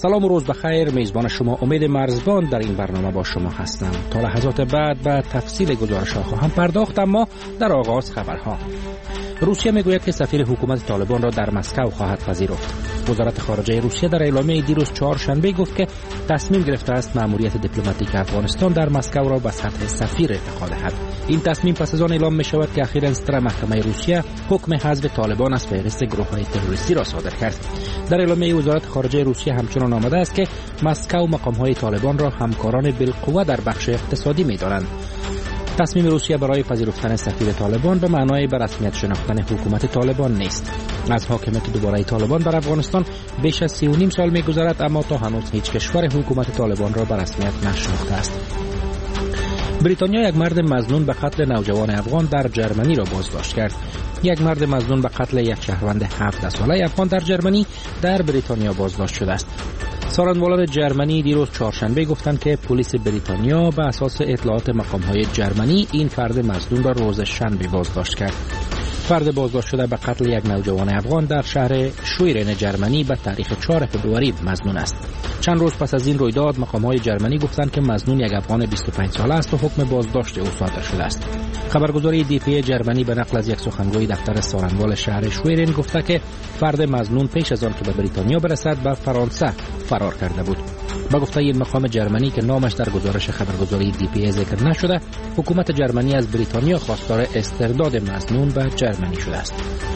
سلام و روز بخیر. میزبان شما امید مرزبان در این برنامه با شما هستم. تا لحظات بعد به تفصیل گزارش‌ها خواهم پرداخت، اما در آغاز خبرها. روسیه میگوید که سفیر حکومت طالبان را در مسکو خواهد پذیرفت. وزارت خارجه روسیه در اعلامیه دیروز چهارشنبه گفت که تصمیم گرفته است مأموریت دیپلماتیک افغانستان در مسکو را به سطح سفیر ارتقا دهد. این تصمیم پس از آن اعلام می شود که اخیراً ستره محکمه روسیه حکم حذف طالبان از فهرست گروه‌های تروریستی را صادر کرد. در اعلامیه وزارت خارجه روسیه همچنان آمده است که مسکو مقام‌های طالبان را همکاران بالقوه در بخش اقتصادی می‌دانند. تصمیم روسیه برای پذیرفتن سفیر طالبان به معنای به رسمیت شناختن حکومت طالبان نیست. از حاکمیت دوباره طالبان بر افغانستان بیش از 3.5 سال می‌گذرد، اما تا هنوز هیچ کشور حکومت طالبان را به رسمیت نشناخته است. بریتانیا یک مرد مظنون به قتل نوجوان افغان در جرمنی را بازداشت کرد. یک مرد مظنون به قتل یک شهروند 17 ساله افغان در جرمنی در بریتانیا بازداشت شده است. سارنوالان جرمنی دیروز چهارشنبه گفتند که پلیس بریتانیا به اساس اطلاعات مقام‌های جرمنی این فرد مظنون را روز شنبه بازداشت کرد. فرد بازداشت شده به قتل یک نوجوان افغان در شهر شویرن جرمنی به تاریخ 4 فوریه مظنون است. چند روز پس از این رویداد مقام‌های جرمنی گفتند که مظنون یک افغان 25 ساله است و حکم بازداشت او صادر شده است. خبرگزاری دیپی جرمنی به نقل از یک سخنگوی دفتر سارنوال شهر شویرن گفته که فرد مظنون پیش از آن که به بریتانیا برسد به فرانسه فرار کرده بود. با گفته این مقام جرمنی که نامش در گزارش خبرگزاری دیپی ذکر نشده، حکومت جرمنی از بریتانیا خواستار استرداد مظنون به جرمنی شده است.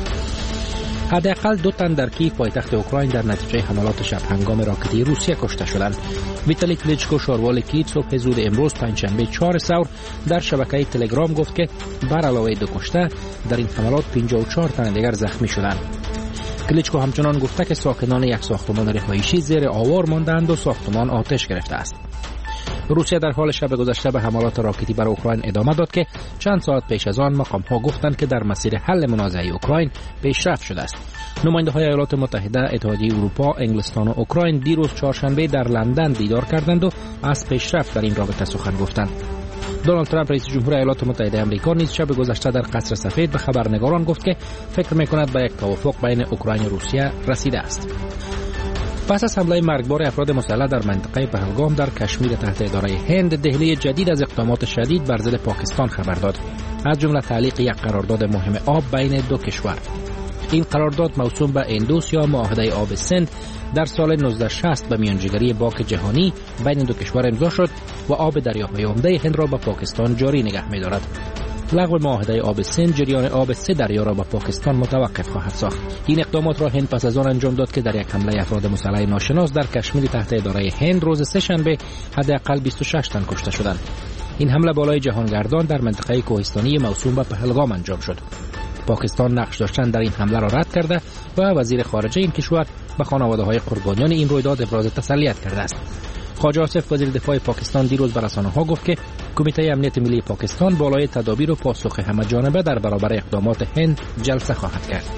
حداقل 2 تن در کیف پایتخت اوکراین در نتیجه حملات شب هنگام راکتی روسیه کشته شدند. ویتالی کلیچکو شاروال کیف صبح زود امروز پنجشنبه 4 ثور در شبکه تلگرام گفت که بر علاوه 2 کشته در این حملات 54 تن دیگر زخمی شدند. کلیچکو همچنان گفته که ساکنان یک ساختمان رهایشی زیر آوار ماندند و ساختمان آتش گرفته است. روسیه در حال شب گذشته به حملات راکتی بر اوکراین ادامه داد که چند ساعت پیش از آن مقام‌ها گفتند که در مسیر حل منازعه اوکراین پیشرفت شده است. نماینده‌های ایالات متحده، اتحادیه اروپا، انگلستان و اوکراین دیروز چهارشنبه در لندن دیدار کردند و از پیشرفت در این رابطه سخن گفتند. دونالد ترامپ رئیس جمهور ایالات متحده آمریکا نیز شب گذشته در قصر سفید به خبرنگاران گفت که فکر می‌کند به یک توافق بین اوکراین و روسیه رسیده است. پس از حمله مرگبار افراد مسلح در منطقه پهلگام در کشمیر تحت اداره هند، دهلی جدید از اقدامات شدید بر ضد پاکستان خبر داد، از جمله تعلیق یک قرارداد مهم آب بین 2 کشور. این قرارداد موسوم به اندوس یا معاهده آب سند در سال 1960 به میانجیگری بانک جهانی بین 2 کشور امضا شد و آب دریاهای عمده هند را به پاکستان جاری نگه می‌دارد. لغو معاهده آب سند جریان آب 3 دریا را به پاکستان متوقف خواهد ساخت. این اقدامات را هند پس از آن انجام داد که در یک حمله افراد مسلح ناشناس در کشمیر تحت اداره هند روز سه‌شنبه حداقل 26 تن کشته شدند. این حمله بالای جهانگردان در منطقه کوهستانی موسوم به پهلگام انجام شد. پاکستان نقش داشتن در این حمله را رد کرده و وزیر خارجه این کشور به خانواده‌های قربانیان این رویداد ابراز تسلیت کرده است. خواجه آصف وزیر دفاع پاکستان دیروز به رسانه‌ها گفت که کمیته امنیت ملی پاکستان بالای تدابیر و پاسخ همه‌جانبه در برابر اقدامات هند جلسه خواهد کرد.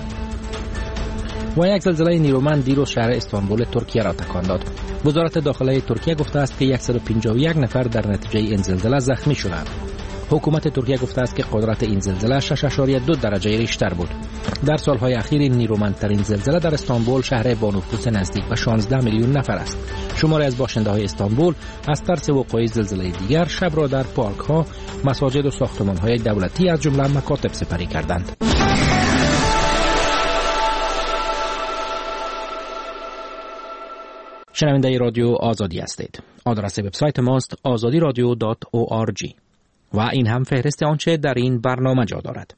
و یک زلزله نیرومند دیروز شهر استانبول ترکیه را تکان داد. وزارت داخلی ترکیه گفته است که 151 نفر در نتیجه این زلزله زخمی شدند. حکومت ترکیه گفته است که قدرت این زلزله 6.2 درجه ریشتر بود. در سالهای اخیر این نیرومندترین زلزله در استانبول شهر با نفوذ نزدیک به 16 میلیون نفر است. شماری از باشنده‌های استانبول از ترس وقوع زلزله دیگر شب را در پارک‌ها، مساجد و ساختمان‌های دولتی از جمله مکاتب سپری کردند. شنونده رادیو آزادی هستید. آدرس وبسایت ماست azadiradio.org و این هم فهرست آنچه در این برنامه جا دارد.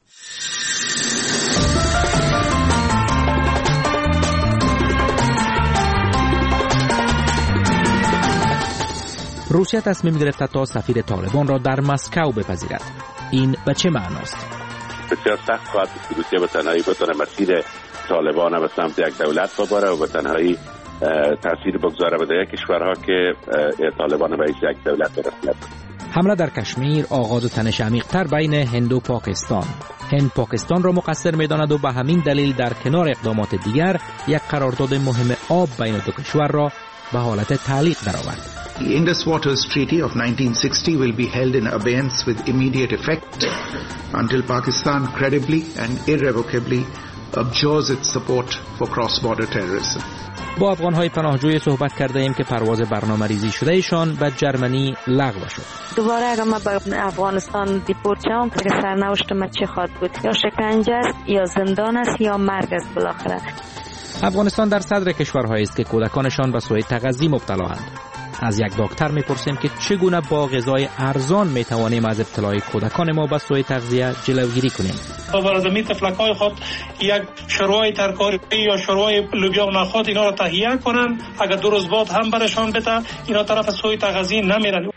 روسیه تصمیم گرفته تا سفیر طالبان را در مسکو بپذیرد. این به چه معناست؟ بسیار سخت خواهد بود. روسیه به تنهایی بتونه مسیر طالبان به سمت یک دولت ببره و به تنهایی تاثیر بگذاره به کشورها که طالبان به یک دولت برسند. حمله در کشمیر آغاز تنش عمیق‌تر بین هند و پاکستان. هند پاکستان را مقصر می‌داند و به همین دلیل در کنار اقدامات دیگر یک قرارداد مهم آب بین 2 کشور را به حالت تعلیق درآورد. The Indus Waters Treaty of 1960 will be held in abeyance with immediate effect until Pakistan credibly and irrevocably abjures its support for cross-border terrorism. با افغان‌های پناهجوی صحبت کرده ایم که پرواز برنامه‌ریزی شده ایشان به جرمنی لغو شد. دوباره اگر ما به افغانستان دیپورت شوم که سرنوشت ما چه خواهد بود؟ یا شکنجه است یا زندان است یا مرگ است بالاخره. افغانستان در صدر کشورهایی است که کودکانشان به سوء تغذیه مبتلااند. از یک دکتر میپرسیم که چگونه با غذای ارزان میتوانیم از ابتلای کودکان ما به سوء تغذیه جلوگیری کنیم. برای می تفلک‌های خود یک شروع ترکاری یا شروع لوبیا و نخود اینا را تهیه کنن، اگر 2 روز بعد هم برشان بده اینا طرف سوء تغذیه نمیرن.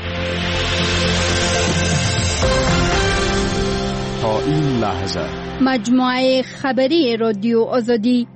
تا این لحظه مجموعه خبری رادیو آزادی.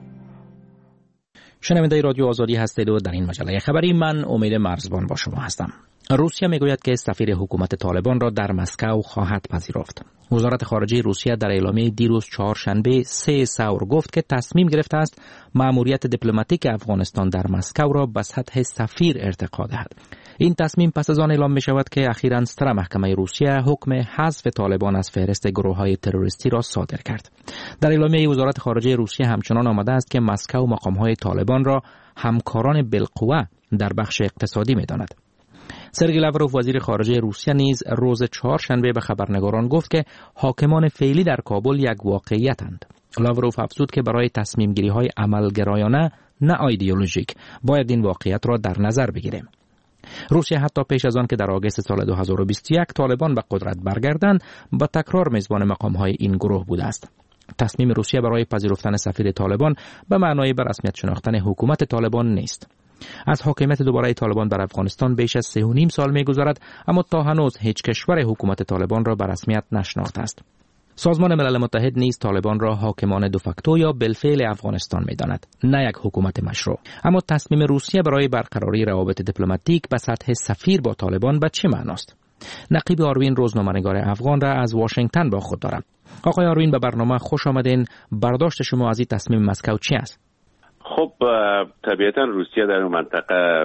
شنونده رادیو آزادی هستید و در این مجله خبری من امید مرزبان با شما هستم. روسیه میگوید که سفیر حکومت طالبان را در مسکو خواهد پذیرفت. وزارت خارجه روسیه در اعلامیه دیروز چهارشنبه 3 ثور گفت که تصمیم گرفته است مأموریت دیپلماتیک افغانستان در مسکو را به سطح سفیر ارتقا دهد. این تصمیم پس از آن اعلام می شود که اخیراً ستره محکمه روسیه حکم حذف طالبان از فهرست گروه‌های تروریستی را صادر کرد. در اعلامیه وزارت خارجه روسیه همچنان آمده است که مسکو مقام‌های طالبان را همکاران بالقوه در بخش اقتصادی می‌داند. سرگئی لاوروف وزیر خارجه روسیه نیز روز چهارشنبه به خبرنگاران گفت که حاکمان فعلی در کابل یک واقعیتند. لاوروف افزود که برای تصمیم گیری های عملگرایانه نه ایدئولوژیک باید این واقعیت را در نظر بگیریم. روسیه حتی پیش از آن که در آگوست سال 2021 طالبان به قدرت برگردند با تکرار میزبان مقام های این گروه بوده است. تصمیم روسیه برای پذیرفتن سفیر طالبان به معنای به رسمیت شناختن حکومت طالبان نیست. از حاکمیت دوباره طالبان در افغانستان بیش از 3.5 سال می‌گذرد، اما تا هنوز هیچ کشور حکومت طالبان را به رسمیت نشناخته است. سازمان ملل متحد نیز طالبان را حاکمان دوفاکتو یا بالفعل افغانستان می‌داند، نه یک حکومت مشروع. اما تصمیم روسیه برای برقراری روابط دیپلماتیک به سطح سفیر با طالبان به چه معناست؟ نقیب آروین روزنامه‌نگار افغان را از واشنگتن با خود دارم. آقای آروین به برنامه خوش آمدین. برداشت شما از این تصمیم مسکو چی است؟ خب طبیعتا روسیه در اون منطقه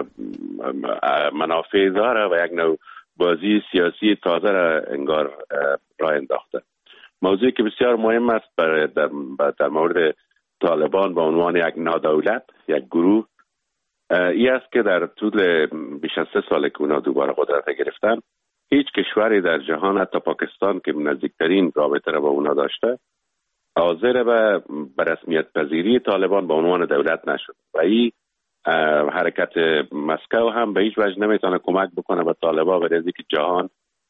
منافع داره و یک نوع بازی سیاسی تازه را انگار راه انداخته. موضوعی که بسیار مهم است در مورد طالبان به عنوان یک نادولت، یک گروه، این است که در طول بیش از 3 سال که اونا دوباره قدرت گرفتن، هیچ کشوری در جهان حتی پاکستان که نزدیکترین رابطه را با اونا داشته حاضر به رسمیت پذیری طالبان به عنوان دولت نشد و این حرکت مسکو هم به هیچ وجه نمیتونه کمک بکنه به طالبان به ریزی که جهان،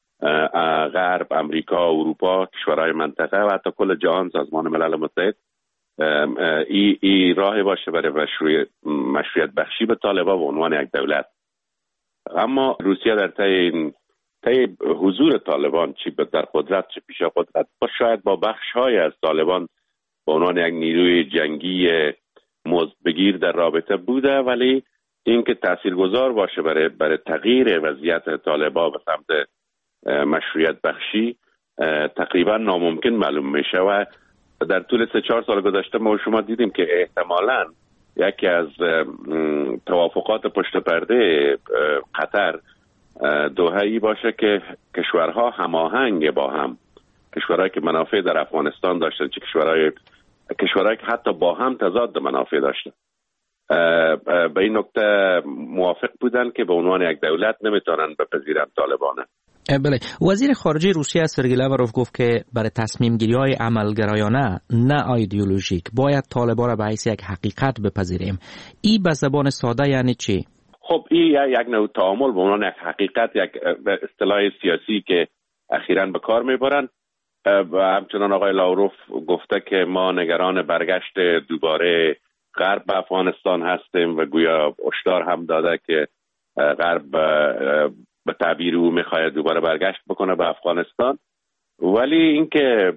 غرب، امریکا، اروپا، کشورهای منطقه و حتی کل جهان، سازمان ملل متحد ای راه باشه برای مشروعیت بخشی به طالبان به عنوان یک دولت. اما روسیه در طی حضور طالبان چی در قدرت چه پیش قدرت شاید با بخش‌های از طالبان به عنوان یک نیروی جنگی مزدبگیر در رابطه بوده، ولی اینکه تاثیرگذار باشه برای تغییر وضعیت طالبان به سمت مشروعیت بخشی تقریبا ناممکن معلوم میشه و در طول 3-4 سال گذشته ما شما دیدیم که احتمالاً یکی از توافقات پشت پرده قطر دوحه‌ای باشه که کشورها هماهنگ با هم، کشورهایی که منافع در افغانستان داشتن چه کشورهایی که حتی با هم تضاد منافع داشتن، به این نکته موافق بودن که به عنوان یک دولت نمیتونن بپذیرن طالبان. بله، وزیر خارجه روسیه سرگئی لاوروف گفت که برای تصمیم گیری های عملگرایانه نه ایدئولوژیک باید طالبان را به حیث یک حقیقت بپذیریم. این به زبان ساده یعنی چی؟ خب این یک نوع تعامل به عنوان یک حقیقت، یک اصطلاح سیاسی که اخیراً به کار میبرن و همچنان آقای لاوروف گفته که ما نگران برگشت دوباره غرب به افغانستان هستیم و گویا هشدار هم داده که غرب به تعبیر او میخواهد دوباره برگشت بکنه به افغانستان. ولی اینکه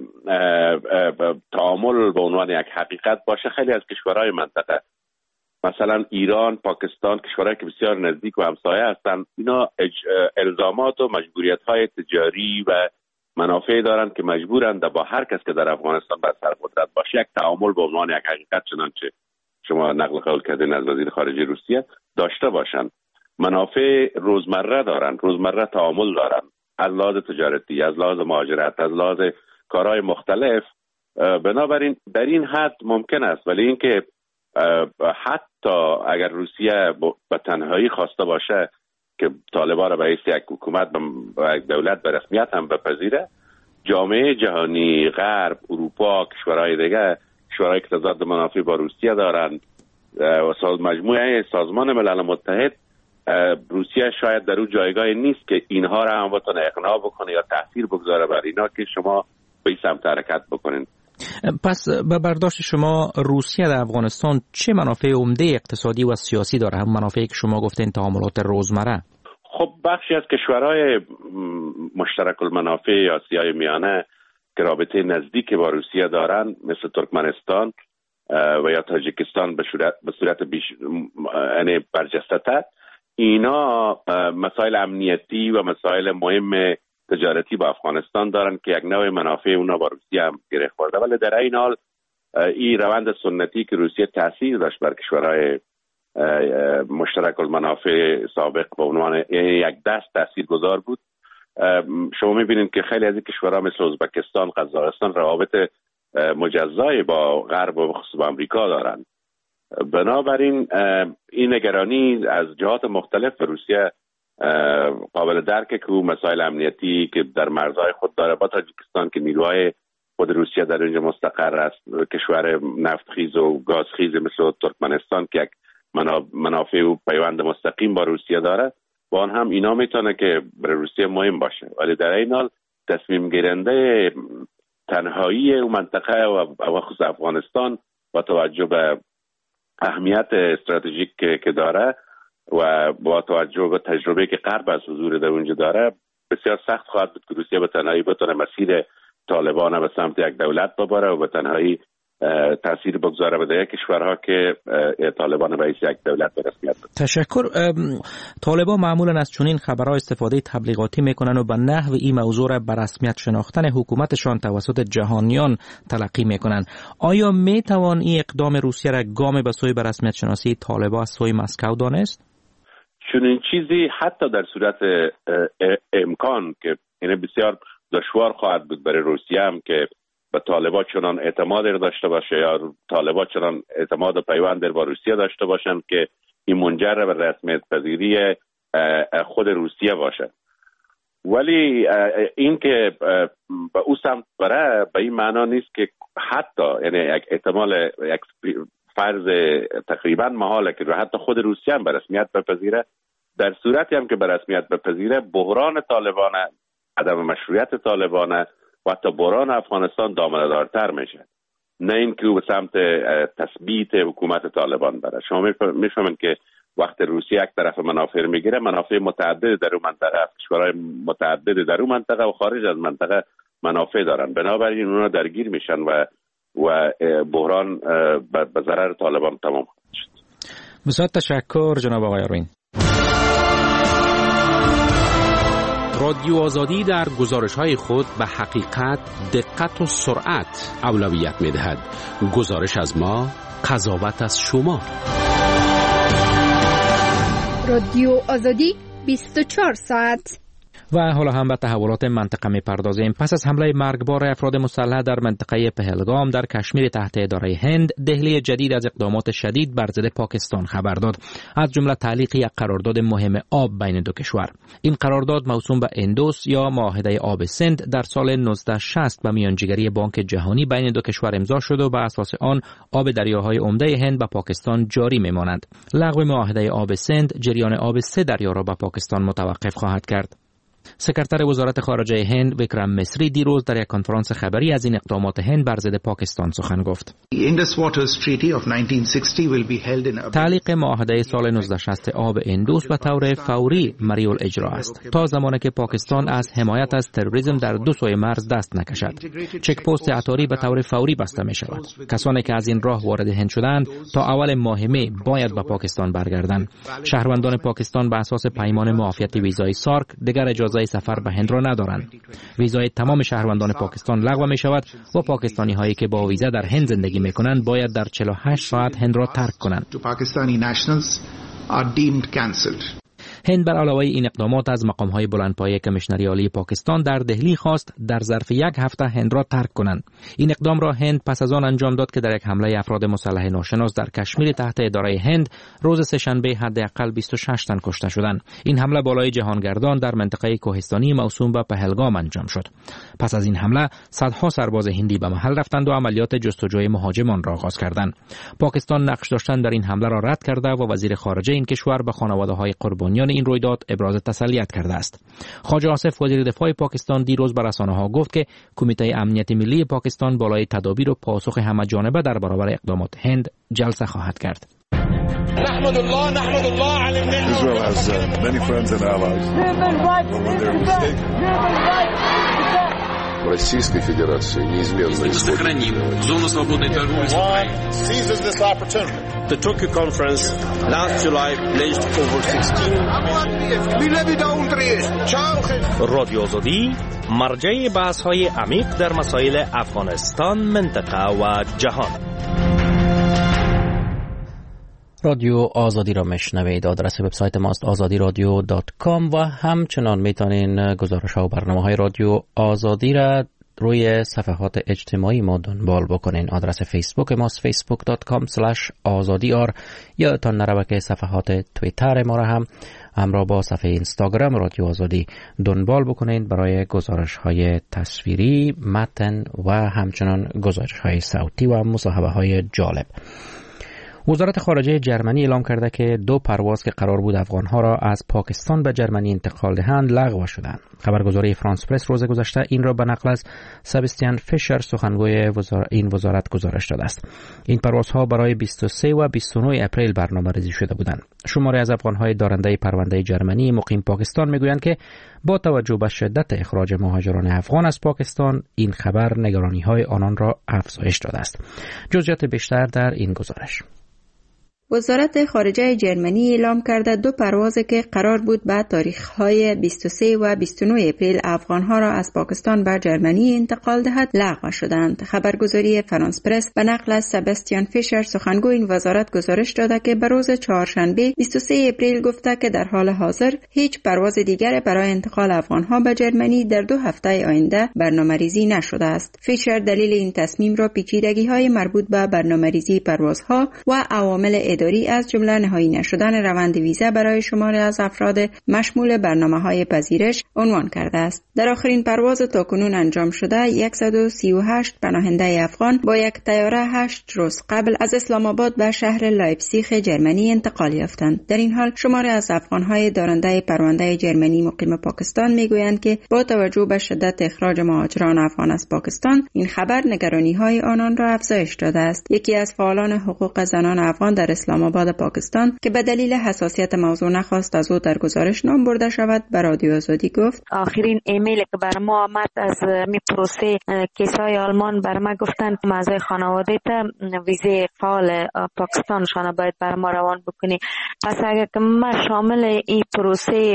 تعامل به عنوان یک حقیقت باشه، خیلی از کشورهای منطقه مثلا ایران، پاکستان، کشورهایی که بسیار نزدیک و همسایه هستند، اینا الزامات و مجبوریت‌های تجاری و منافعی دارند که مجبورند با هر کس که در افغانستان بر سر قدرت باشه یک تعامل به عنوان یک حقیقت، چنانچه شما نقل قول کردین از وزیر خارجه روسیه، داشته باشند. منافع روزمره دارند، روزمره تعامل دارند، از لحاظ تجارتی، از لحاظ مهاجرت، از لحاظ کارهای مختلف بنابراین در این حد ممکن است، ولی اینکه حتی اگر روسیه به تنهایی خواسته باشه که طالبان را به حیث یک حکومت و یک دولت به رسمیت هم بپذیره، جامعه جهانی، غرب، اروپا، کشورهای دیگه، کشورهای که تضاد منافع با روسیه دارند و مجموعه سازمان ملل متحد، روسیه شاید در اون جایگاه نیست که اینها را هم بتونه اقناع بکنه یا تاثیر بگذاره بر اینا که شما به این سمت حرکت بکنین. پس به برداشت شما روسیه در افغانستان چه منافع عمده اقتصادی و سیاسی داره؟ هم منافعی که شما گفتین تعاملات روزمره. خب بخشی از کشورهای مشترک المنافع یا آسیای میانه که رابطه نزدیک با روسیه دارن، مثل ترکمنستان و یا تاجیکستان به صورت یعنی برجسته، اینا مسائل امنیتی و مسائل مهم تجارتی با افغانستان دارن که یک نوع منافع اونا با روسیه هم گره خورده. ولی در این حال این روند سنتی که روسیه تاثیر داشت بر کشورهای مشترک المنافع سابق به عنوان یک دست تاثیرگذار بود. شما میبینید که خیلی از این کشورها مثل ازبکستان، قزاقستان روابط مجزایی با غرب و خصوصا با امریکا دارند. بنابراین این نگرانی از جهات مختلف روسیه قابل درکه که مسائل امنیتی که در مرزهای خود داره با تاجیکستان که نیروهای خود روسیه در اینجا مستقر است، کشور نفتخیز و گازخیز مثل ترکمنستان که یک منافع و پیوند مستقیم با روسیه داره، با آن هم اینا میتونه که برای روسیه مهم باشه. ولی در این حال تصمیم گیرنده تنهایی اون منطقه و خصوص افغانستان با توجه به اهمیت استراتژیک که داره و با توجه به تجربه که غرب از حضور در اونجا داره، بسیار سخت خواهد بود که روسیه به تنهایی بتونه مسیر طالبان به سمت یک دولت ببره و به تنهایی تاثیر بگذاره به دیگر کشورها که طالبان به حیث یک دولت به رسمیت بده. تشکر. طالبان معمولا از چنین خبرها استفاده تبلیغاتی میکنن و به نحو این موضوع را به رسمیت شناختن حکومتشان توسط جهانیان تلقی میکنن. آیا میتوان این اقدام روسیه را گام به سوی به رسمیت شناسی طالبان از سوی مسکو دانست؟ چنین چیزی حتی در صورت امکان که این بسیار دشوار خواهد بود برای روسیه هم که به طالبان چنان اعتماد داشته باشه یا طالبان چنان اعتماد و پیوند با روسیه داشته باشن که این منجر به رسمیت پذیری خود روسیه باشه. ولی این که به او سمت بره به این معنا نیست که حتی یعنی یک احتمال، یک فرض تقریبا محاله که حتی خود روسیه هم به رسمیت بپذیره. در صورتی هم که به رسمیت بپذیره، بحران طالبان، عدم مشروعیت طالبان و حتی بحران افغانستان دامنه‌دارتر میشه، نه اینکه او به سمت تثبیت حکومت طالبان بره. شما میفهمید که وقت روسیه یک طرف منافع میگیره، منافع متعدد در اون منطقه است، کشورهای متعدد در اون منطقه و خارج از منطقه منافع دارن، بنابراین اونا درگیر میشن و بحران به ضرر طالبان تمام شد. بسیار تشکر جناب آقای اروین. رادیو آزادی در گزارش‌های خود به حقیقت، دقت و سرعت اولویت می‌دهد. گزارش از ما، قضاوت از شما. رادیو آزادی 24 ساعت. و حالا هم به تحولات منطقه می‌پردازیم. پس از حمله مرگبار افراد مسلح در منطقه پهلگام در کشمیر تحت اداره هند، دهلی جدید از اقدامات شدید بر ضد پاکستان خبر داد، از جمله تعلیق یک قرارداد مهم آب بین دو کشور. این قرارداد موسوم به اندوس یا معاهده آب سند در سال 1960 به میانجیگری بانک جهانی بین دو کشور امضا شد و بر اساس آن آب دریاهای عمده هند به پاکستان جاری می‌ماند. لغو معاهده آب سند جریان آب سه دریا را به پاکستان متوقف خواهد کرد. سکرتر وزارت خارجه هند ویکرم مسری دیروز در یک کنفرانس خبری از این اقدامات هند بر ضد پاکستان سخن گفت. تعلیق معاهده سال 1960 آب اندوس به طور فوری مریل اجرا است تا زمانی که پاکستان از حمایت از تروریسم در دو سوی مرز دست نکشد. چک پست عطاری به طور فوری بسته می شود. کسانی که از این راه وارد هند شدند تا اول ماه می باید به پاکستان برگردند. شهروندان پاکستان به اساس پیمان معافیت ویزای سارک دیگر اجازه سفر به هند را ندارند. ویزای تمام شهروندان پاکستان لغو می شود و پاکستانی هایی که با ویزا در هند زندگی می کنند باید در 48 ساعت هند را ترک کنند. هند بر علاوه این اقدامات از مقام‌های بلندپایه کمیشنری عالی پاکستان در دهلی خواست در ظرف 1 هفته هند را ترک کنند. این اقدام را هند پس از آن انجام داد که در یک حمله افراد مسلح ناشناس در کشمیر تحت اداره هند روز سه‌شنبه حداقل 26 تن کشته شدند. این حمله بالای جهانگردان در منطقه کوهستانی موسوم به پهلگام انجام شد. پس از این حمله صدها سرباز هندی به محل رفتند و عملیات جستجوی مهاجمان را آغاز کردند. پاکستان نقش داشتن در این حمله را رد کرده و وزیر خارجه این کشور به خانواده‌های قربانیان این رویداد ابراز تسلیت کرده است. خواجه آصف وزیر دفاع پاکستان دیروز به رسانه‌ها گفت که کمیته امنیت ملی پاکستان بالای تدابیر و پاسخ همه‌جانبه در برابر اقدامات هند جلسه خواهد کرد. نحمد الله علی Israel has many friends and allies. Российской Федерации неизменно сохраним зону свободной торговли. Seizes this opportunity. The Tokyo conference last July pledged over 16 رادیو آزادی مرجع بحث‌های عمیق در مسائل افغانستان، منطقه و جهان. رادیو آزادی را میشنوید. آدرس وبسایت ماست azadiradio.com و همچنان میتونین گزارش‌ها و برنامه‌های رادیو آزادی را روی صفحات اجتماعی ما دنبال بکنین. آدرس فیسبوک ماست facebook.com/azadiyar. یادتان نره که صفحات توییتر ما را هم همراه با صفحه اینستاگرام رادیو آزادی دنبال بکنین برای گزارش‌های تصویری، متن و همچنان گزارش‌های صوتی و مصاحبه‌های جالب. وزارت خارجه جرمنی اعلام کرده که 2 پرواز که قرار بود افغانها را از پاکستان به جرمنی انتقال دهند لغو شدند. خبرگزاری فرانس پرس روز گذشته این را به نقل از سبستیان فیشر سخنگوی این وزارت گزارش داده است. این پروازها برای 23 و 29 اپریل برنامه‌ریزی شده بودند. شماری از افغانهای دارنده پرونده جرمنی مقیم پاکستان میگویند که با توجه به شدت اخراج مهاجران افغان از پاکستان این خبر نگرانی‌های آنان را افزایش داده است. جزئیات بیشتر در این گزارش. وزارت خارجه جرمنی اعلام کرده 2 پرواز که قرار بود به تاریخ‌های 23 و 29 اپریل افغان‌ها را از پاکستان به جرمنی انتقال دهد لغو شدند. خبرگزاری فرانس پرس به نقل از سبستیان فیشر سخنگوی این وزارت گزارش داده که به روز چهارشنبه 23 اپریل گفته که در حال حاضر هیچ پرواز دیگر برای انتقال افغان‌ها به جرمنی در 2 هفته آینده برنامه‌ریزی نشده است. فیشر دلیل این تصمیم را پیچیدگی‌های مربوط به برنامه‌ریزی پروازها و عوامل اداری از جمله نهایی نشدن روند ویزا برای شماری از افراد مشمول برنامه‌های پذیرش عنوان کرده است. در آخرین پرواز تاکنون انجام شده 138 پناهنده افغان با یک طیاره 8 روز قبل از اسلام آباد به شهر لایپزیگ جرمنی انتقال یافتند. در این حال شماری از افغان‌های دارنده پرونده جرمنی مقیم پاکستان میگویند که با توجه به شدت اخراج مهاجران افغان از پاکستان این خبر نگرانی‌های آنان را افزایش داده است. یکی از فعالان حقوق زنان افغان در اسلام آباد پاکستان که به دلیل حساسیت موضوع نخواست از او در گزارش نام برده شود به رادیو آزادی گفت: آخرین ایمیل که بر ما آمد از می پروسه کیسای آلمان بر ما گفتند که اعضای خانواده تا ویزه فعال پاکستانشان باید بر ما روان بکنی. پس اگر که ما شامل این پروسه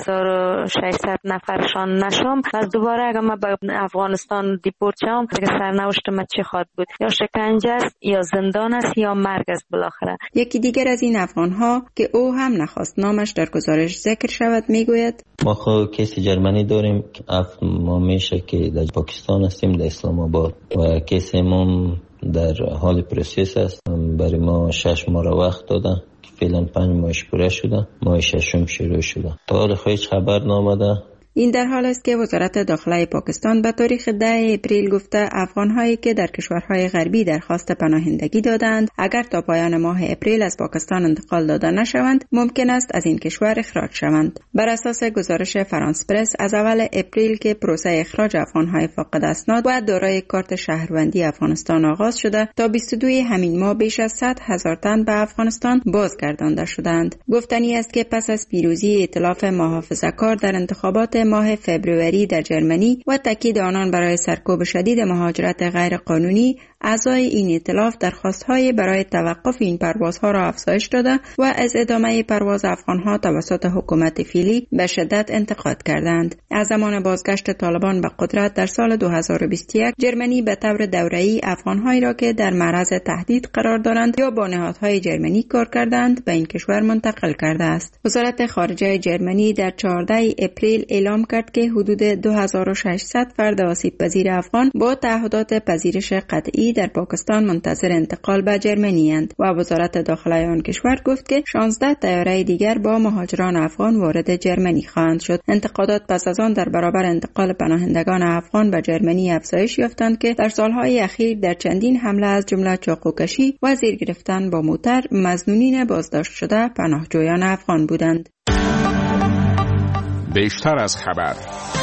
2600 نفرشان نشم، پس دوباره اگر ما به افغانستان دیپورت شم، سرنوشت ما چه خواهد بود؟ یا شکنجه است، یا زندان است، یا مرگ است بالاخره. یکی دیگر از این افغان‌ها که او هم نخواست نامش در گزارش ذکر شود میگوید: ما خود کیس جرمنی داریم که ما میشه که در پاکستان هستیم، در اسلام آباد، و کیس ما در حال پروسس است. برای ما 6 ماه وقت دادن که فعلا 5 ماهش پوره شده، ماه 6 شروع شده. تا حال هیچ خبر نامده. این در حال است که وزارت داخله پاکستان به تاریخ 10 اپریل گفته افغان‌هایی که در کشورهای غربی درخواست پناهندگی دادند اگر تا پایان ماه اپریل از پاکستان انتقال داده نشوند ممکن است از این کشور اخراج شوند. بر اساس گزارش فرانس پرس از اول اپریل که پروسه اخراج افغان‌های فاقد اسناد و دارای کارت شهروندی افغانستان آغاز شده تا 22 همین ماه بیش از 100,000 تن به افغانستان بازگردانده شدند. گفتنی است که پس از پیروزی ائتلاف محافظه‌کار در انتخابات ماه فبروری در جرمنی و تاکید آنان برای سرکوب شدید مهاجرت غیر قانونی، اعضای این ائتلاف درخواست‌های برای توقف این پروازها را افزایش داده و از ادامه پرواز افغان‌ها توسط حکومت فعلی به شدت انتقاد کردند. از زمان بازگشت طالبان به قدرت در سال 2021 جرمنی به طور دوره‌ای افغان‌هایی را که در معرض تهدید قرار دارند یا با نهادهای جرمنی کار کردند به این کشور منتقل کرده است. وزارت خارجه جرمنی در 14 اپریل اعلام کرد که حدود 2600 فرد آسیب‌پذیر افغان با تعهدات پذیرش قطعی در پاکستان منتظر انتقال به جرمنی اند و وزارت داخلی آن کشور گفت که 16 طیاره دیگر با مهاجران افغان وارد جرمنی خواهند شد. انتقادات پس از آن در برابر انتقال پناهندگان افغان به جرمنی افزایش یافتند که در سالهای اخیر در چندین حمله از جمله چاقوکشی و زیر گرفتن با موتر مظنونین بازداشت شده پناهجویان افغان بودند. بیشتر از خبر.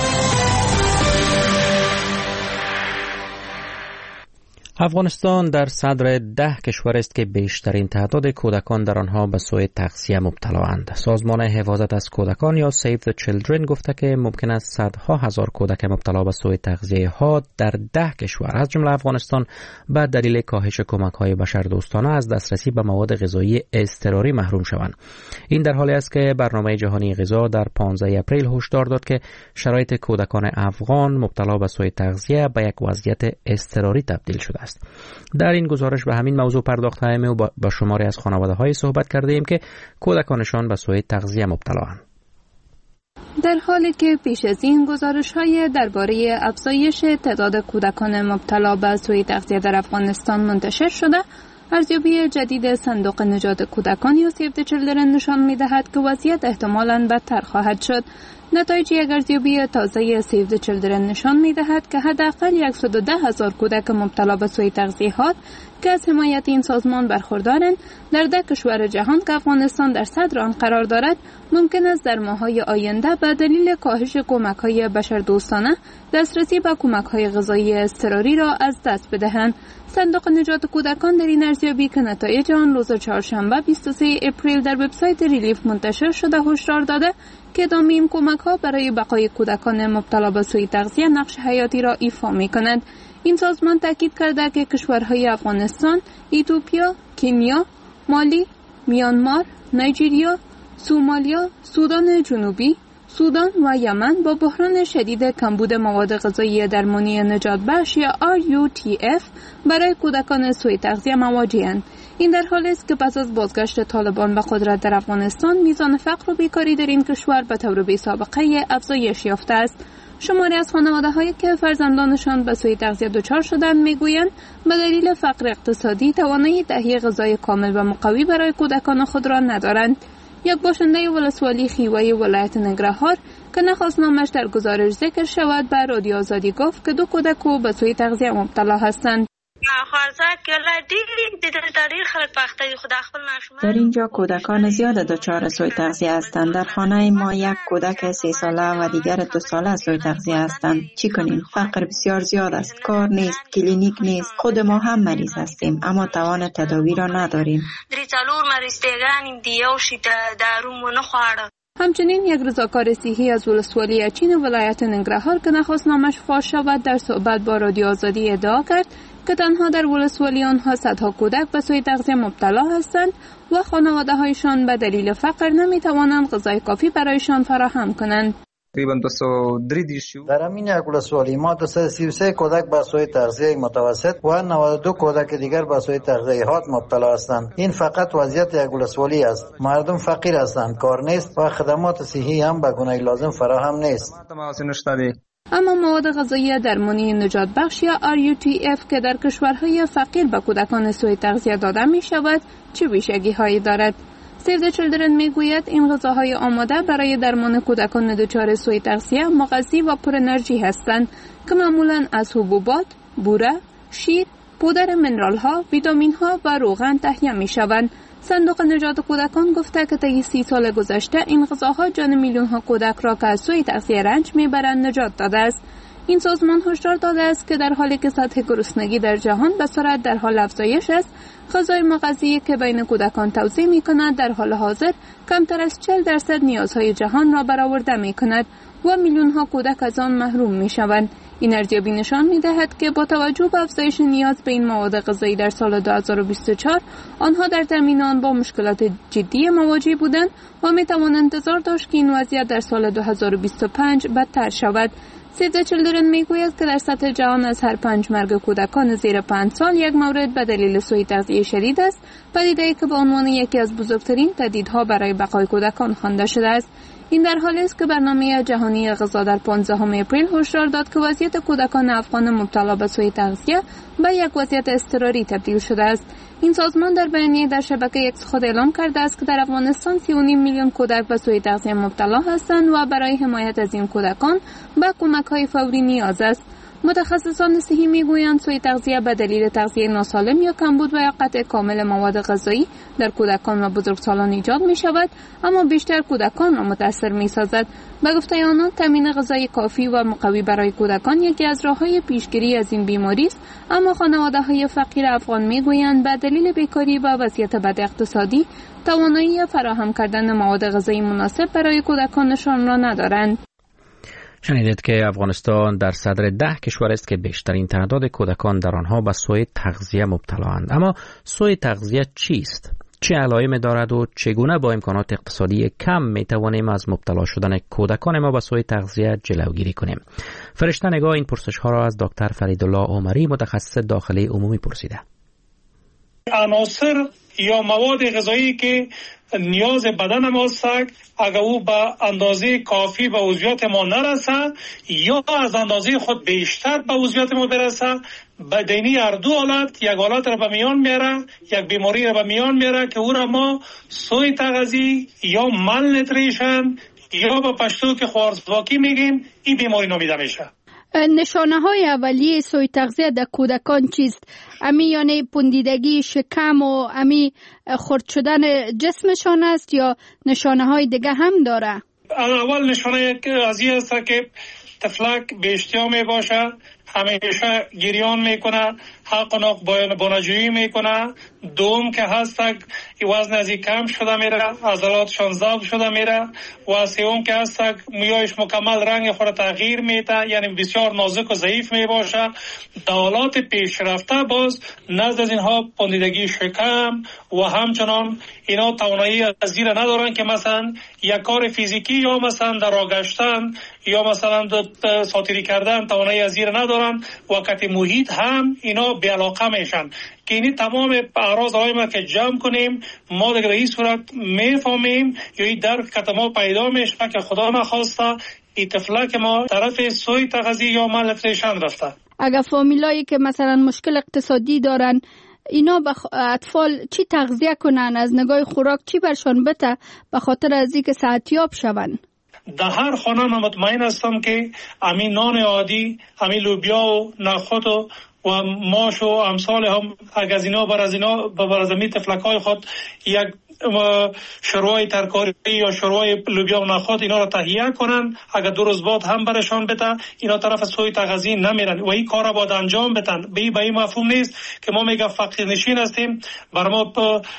افغانستان در صدر 10 کشور است که بیشترین تعداد کودکان در آنها به سوء تغذیه مبتلااند. سازمان حفاظت از کودکان یا Save the Children گفته که ممکن است صدها هزار کودک مبتلا به سوء تغذیه ها در 10 کشور از جمله افغانستان به دلیل کاهش کمک‌های بشردوستانه از دسترسی به مواد غذایی اضطراری محروم شوند. این در حالی است که برنامه جهانی غذا در 15 اپریل هشدار داد که شرایط کودکان افغان مبتلا به سوء تغذیه به یک وضعیت اضطراری تبدیل شده است. در این گزارش به همین موضوع پرداخته‌ایم و با شماری از خانواده‌های صحبت کردیم که کودکانشان به سوء تغذیه مبتلااند. در حالی که پیش از این گزارش‌های درباره افزایش تعداد کودکان مبتلا به سوء تغذیه در افغانستان منتشر شده، ارزیابی جدید صندوق نجات کودکان یا Save the Children نشان می‌دهد که وضعیت احتمالاً بدتر خواهد شد. نتایج یک ارزیابی تازه Save the Children نشان می‌دهد که حداقل 110,000 کودک مبتلا به سوء تغذیه ها که از حمایت این سازمان برخوردارند در 10 کشور جهان که افغانستان در صدر آن قرار دارد ممکن است در ماه‌های آینده به دلیل کاهش کمک‌های بشردوستانه دسترسی به کمک‌های غذایی اضطراری را از دست بدهند. صندوق نجات کودکان در این ارزیابی که نتایج آن روز چهارشنبه 23 اپریل در وبسایت ریلیف منتشر شده هشدار داده که ادامه این کمک‌ها برای بقای کودکان مبتلا به سوء تغذیه نقش حیاتی را ایفا می‌کند. این سازمان تاکید کرده که کشورهای افغانستان، ایتوپیا، کنیا، مالی، میانمار، نایجریا، سومالیا، سودان جنوبی، سودان و یمن با بحران شدید کمبود مواد غذایی درمانی نجات بخش یا RUTF برای کودکان سوء تغذیه مواجه‌اند. این در حالی است که پس از بازگشت طالبان به قدرت در افغانستان میزان فقر و بیکاری در این کشور به طور بی‌سابقه افزایش یافته است. شماری از خانواده‌هایی که فرزندانشان به سوء تغذیه دچار شدند میگویند به دلیل فقر اقتصادی توانایی تهیه غذای کامل و مقوی برای کودکان خود را ندارند. یک باشنده ولسوالی خیوه ولایت ننگرهار که نخواست نامش در گزارش ذکر شود به رادیو آزادی گفت که 2 کودک او به سوء تغذیه مبتلا هستند. در اینجا کودکان زیاد دچار سوء تغذیه هستند. در خانه ما یک کودک 3 ساله و دیگر 2 ساله سوء تغذیه هستند. چی کنیم؟ فقر بسیار زیاد است. کار نیست، کلینیک نیست. خود ما هم مریض هستیم اما توان تداوی را نداریم. همچنین یک رضاکار صحی از ولسوالی اچین ولایت ننگرهار که نخواست نامش فاش شود در صحبت با رادیو آزادی ادعا کرد که تنها در ولسوالی آنها صدها کودک به سوء تغذیه مبتلا هستند و خانواده‌هایشان به دلیل فقر نمی‌توانند غذای کافی برایشان فراهم کنند. در همین یک ولسوالی ما 233 کودک به سوء تغذیه متوسط و 92 کودک دیگر به سوء تغذیه حاد مبتلا هستند. این فقط وضعیت یک ولسوالی است. مردم فقیر هستند، کار نیست و خدمات صحی هم به گونه لازم فراهم نیست. اما مواد غذایی درمانی نجات بخش یا RUTF که در کشورهای فقیر به کودکان سوء تغذیه داده می شود چه ویژگی‌هایی دارد؟ Save the Children می گوید این غذاهای آماده برای درمان کودکان دچار سوء تغذیه مغذی و پر انرژی هستند که معمولاً از حبوبات، بوره، شیر، پودر منرال ها، ویتامین ها و روغن تهیه می شوند. صندوق نجات کودکان گفته که طی 30 سال گذشته این غذاها جان میلیون ها کودک را که از سوء تغذیه رنج میبرند نجات داده است. این سازمان هشدار داده است که در حالی که سطح گرسنگی در جهان به سرعت در حال افزایش است، غذای مغذی که بین کودکان توزیع می‌کند در حال حاضر کمتر از 40% نیازهای جهان را برآورده می‌کند. و میلیون ها کودک از آن محروم می شوند. این ارزیابی نشان می دهد که با توجه به افزایش نیاز به این مواد غذایی در سال 2024 آنها در زمین آن با مشکلات جدی مواجه بودند و می توان انتظار داشت که این وضعیت در سال 2025 بدتر شود. سیو د چیلدرن میگوید که در سطح جهان از هر 5 مرگ کودکان زیر 5 سال یک مورد به دلیل سوء تغذیه شدید است، پدیده‌ای که به عنوان یکی از بزرگترین تهدیدها برای بقای کودکان خوانده شده است. این در حالی است که برنامه جهانی غذا در 15 اپریل هشدار داد که وضعیت کودکان افغان مبتلا به سوء تغذیه به یک وضعیت اضطراری تبدیل شده است. این سازمان در بیانیه در شبکه اکس خود اعلام کرده است که در افغانستان 3.5 میلیون کودک به سوء تغذیه مبتلا هستند و برای حمایت از این کودکان به کمک‌های فوری نیاز است. متخصصان صحی میگویند سوء تغذیه به دلیل تغذیه ناسالم یا کمبود و یا قطع کامل مواد غذایی در کودکان و بزرگسالان ایجاد می شود، اما بیشتر کودکان را متاثر می سازد. به گفته آنان تامین غذای کافی و مقوی برای کودکان یکی از راه‌های پیشگیری از این بیماری است، اما خانواده‌های فقیر افغان میگویند به دلیل بیکاری و وضعیت بد اقتصادی توانایی فراهم کردن مواد غذایی مناسب برای کودکانشان را ندارند. شنیدید که افغانستان در صدر 10 کشور است که بیشترین تعداد کودکان در آنها به سوء تغذیه مبتلااند. اما سوء تغذیه چیست؟ چه علائمی دارد و چگونه با امکانات اقتصادی کم می توانیم از مبتلا شدن کودکان ما به سوء تغذیه جلوگیری کنیم؟ فرشته نگاه این پرسش ها را از دکتر فریدالله عمری متخصص داخلی عمومی پرسیده. عناصر یا مواد غذایی که نیاز بدن ما است، اگر او به اندازه کافی به عضویات ما نرسه یا از اندازه خود بیشتر به عضویات ما برسه، بدنی هر دو حالت یک حالت را به میان میاره، یک بیماری را به میان میاره که او را ما سوء تغذیه یا مالنوتریشن یا به پشتو که خوارزواکی میگیم این بیماری نامیده میشه. نشانه های اولیه سوء تغذیه در کودکان چیست؟ امی یعنی پوندیدگی شکم و امی خرد شدن جسمشان است یا نشانه های دیگه هم داره؟ اول نشانه از این است که طفلک به اشتها می باشه، همیشه گریان میکنه، حق و ناق بانجویی میکنه. دوم که هست وزن ازی کم شده میره، عضلاتشان ضعف شده میره. و سوم که هست مویایش مکمل رنگ خود تغییر میده، یعنی بسیار نازک و ضعیف میباشه. در حالات پیشرفته باز نزد از اینها پوندیدگی شکم و همچنان اینا توانایی از این ندارن که مثلا یک کار فیزیکی یا مثلا در راه گشتن یا مثلا ساتیری کردن توانایی از این ندارن. وقتی محیط هم اینا بی‌علاقه میشن که اینی تمام اعراض های ما که جمع کنیم ما دیگه این صورت میفهمیم یا این درک که ما پیدا میشه که خدا نخواسته این طفلک ما طرف سوء تغذیه یا مالنوتریشن رفته. اگر فامیلایی که مثلا مشکل اقتصادی دارن اینا به اطفال چی تغذیه کنن، از نگاه خوراک چی برشان بده به خاطر از اینکه صحتیاب شون؟ در هر خانه من مطمئن هستم که همین نان عادی، همین لوبیا و نخود و ماش و امثال هم اگر از اینا بر از این طفلک های خود یک شروع ترکاری یا شروع لوبیا و نخود اینا را تهیه کنن، اگر 2 روز بعد هم برشان بده اینا طرف سوء تغذیه نمیرن و این کار را باید انجام بدن. به این مفهوم نیست که ما میگه فقیر نشین هستیم، بر ما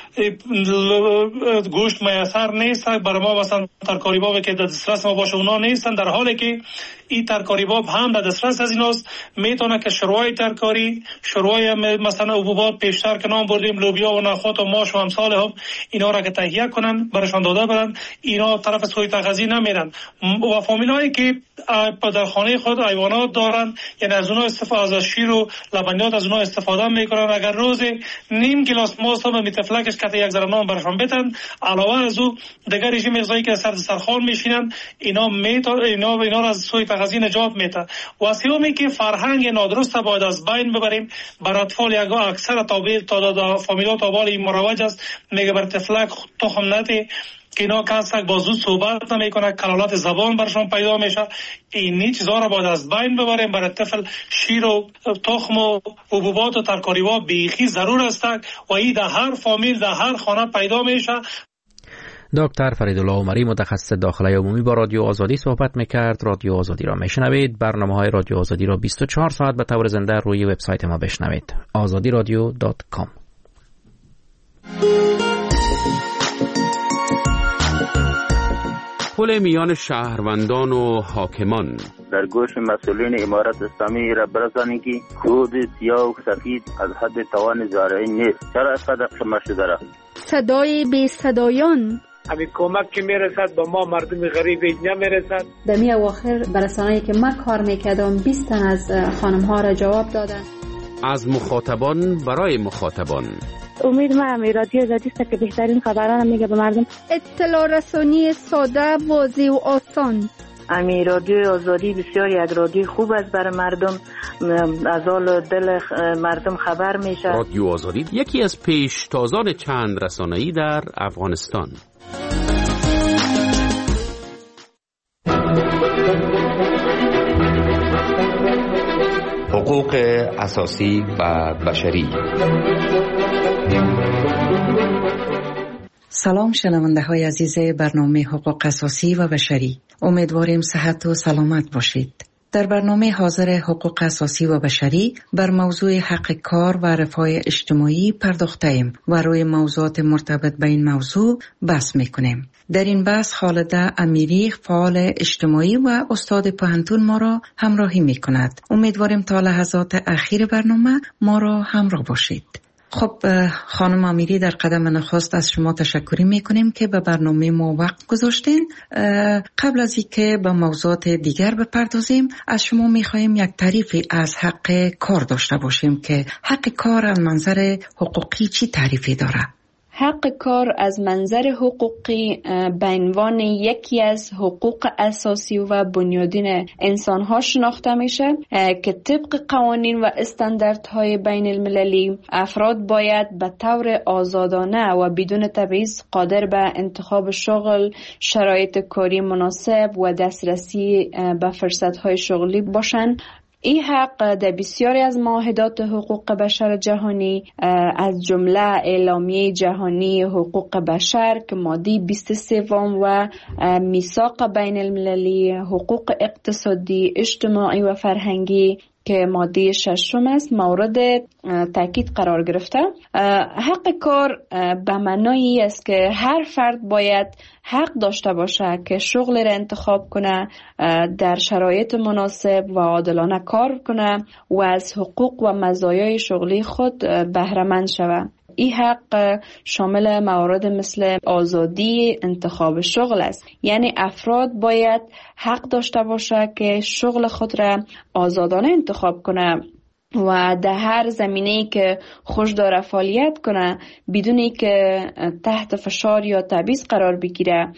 گوشت میسر نیست، بر ما مثلا ترکاری باب که در دسترس ما باشه اونا نیستن، در حالی که این ترکاری باب هم در دسترس از ایناست. میتونه که شروع ترکاری، شروع مثلا حبوبات پیشتر که نام بردیم لوبیا و نخود و ماش و امثال هم اینا را که تهیه کنن برشان داده برن، اینا طرف سوء تغذیه نمیرن. و فامیلایی که در خانه خود حیوانات دارن یعنی از اونها استفاده، از شیر و لبنیات از اونها استفاده میکنن، اگر روز نیم گلاس ماست هم میتفلکش که یک ذره نان برشان بدن، علاوه از او دیگر رژیم غذایی که سر سرخوان میشینن اینا را از سوء تغذیه نجات میده. و سومی که فرهنگ نادرست باید از بین ببریم. بر اطفال یک اکثر تعداد فامیلات اول مروج است، میگه بر طفلک تخم نده که اینا کسک با زود صحبت نمیکنه، کلالات زبان برشان پیدا میشه. این چیزا را باید از بین ببریم. برای طفل شیر و تخم و حبوبات و ترکاری‌ها بیخی ضرور است و این در هر فامیل در هر خانه پیدا میشه. دکتر فریدالله عمری متخصص داخلی عمومی با رادیو آزادی صحبت میکرد. رادیو آزادی را میشنوید. برنامه‌های رادیو آزادی را 24 ساعت به طور زنده روی وبسایت ما بشنوید. azadiradio.com. پل میان شهروندان و حاکمان. در گوش مسئولین امارت اسلامی را برسانی که خود سیاه و سفید از حد توان زارعی نیست. چرا اینقدر شما شده را؟ صدای بی صدایان. همین کمک که میرسد با ما مردم غریب نمیرسد. در می اواخر برسانه‌ای که من کار میکردم 20 تن از خانم ها را جواب دادن. از مخاطبان برای مخاطبان. امید من رادیو آزادی است که بهترین خبران میگه به مردم. اطلاع رسانی ساده، واضح و آسان. امی رادیو آزادی بسیار یک رادیو خوب است برای مردم، از حال دل مردم خبر میشه. رادیو آزادی یکی از پیشتازان چند رسانه‌ای در افغانستان. حقوق اساسی و بشری. سلام شنونده های عزیز برنامه حقوق اساسی و بشری. امیدواریم صحت و سلامت باشید. در برنامه حاضر حقوق اساسی و بشری بر موضوع حق کار و رفاه اجتماعی پرداخته ایم و روی موضوعات مرتبط به این موضوع بحث میکنیم. در این بحث خالده امیری، فعال اجتماعی و استاد پوهنتون ما را همراهی میکند. امیدواریم تا لحظات اخیر برنامه ما را همراه باشید. خب خانم امیری، در قدم نخست از شما تشکر میکنیم که به برنامه ما وقت گذاشتین. قبل از اینکه به موضوعات دیگر بپردازیم از شما میخواهیم یک تعریفی از حق کار داشته باشیم که حق کار از منظر حقوقی چی تعریفی داره؟ حق کار از منظر حقوقی به عنوان یکی از حقوق اساسی و بنیادین انسان‌ها شناخته میشه که طبق قوانین و استانداردهای بین المللی افراد باید به طور آزادانه و بدون تبعیض قادر به انتخاب شغل، شرایط کاری مناسب و دسترسی به فرصت‌های شغلی باشند. این حق در بسیاری از معاهدات حقوق بشر جهانی از جمله اعلامیه جهانی حقوق بشر که ماده 23 و میثاق بین المللی حقوق اقتصادی، اجتماعی و فرهنگی که ماده 6 است مورد تاکید قرار گرفته. حق کار به معنای است که هر فرد باید حق داشته باشه که شغل را انتخاب کنه، در شرایط مناسب و عادلانه کار کنه و از حقوق و مزایای شغلی خود بهره مند شود. این حق شامل موارد مثل آزادی انتخاب شغل است، یعنی افراد باید حق داشته باشه که شغل خود را آزادانه انتخاب کنه و در هر زمینه‌ای که خوش داره فعالیت کنه بدونی که تحت فشار یا تبعیض قرار بگیره.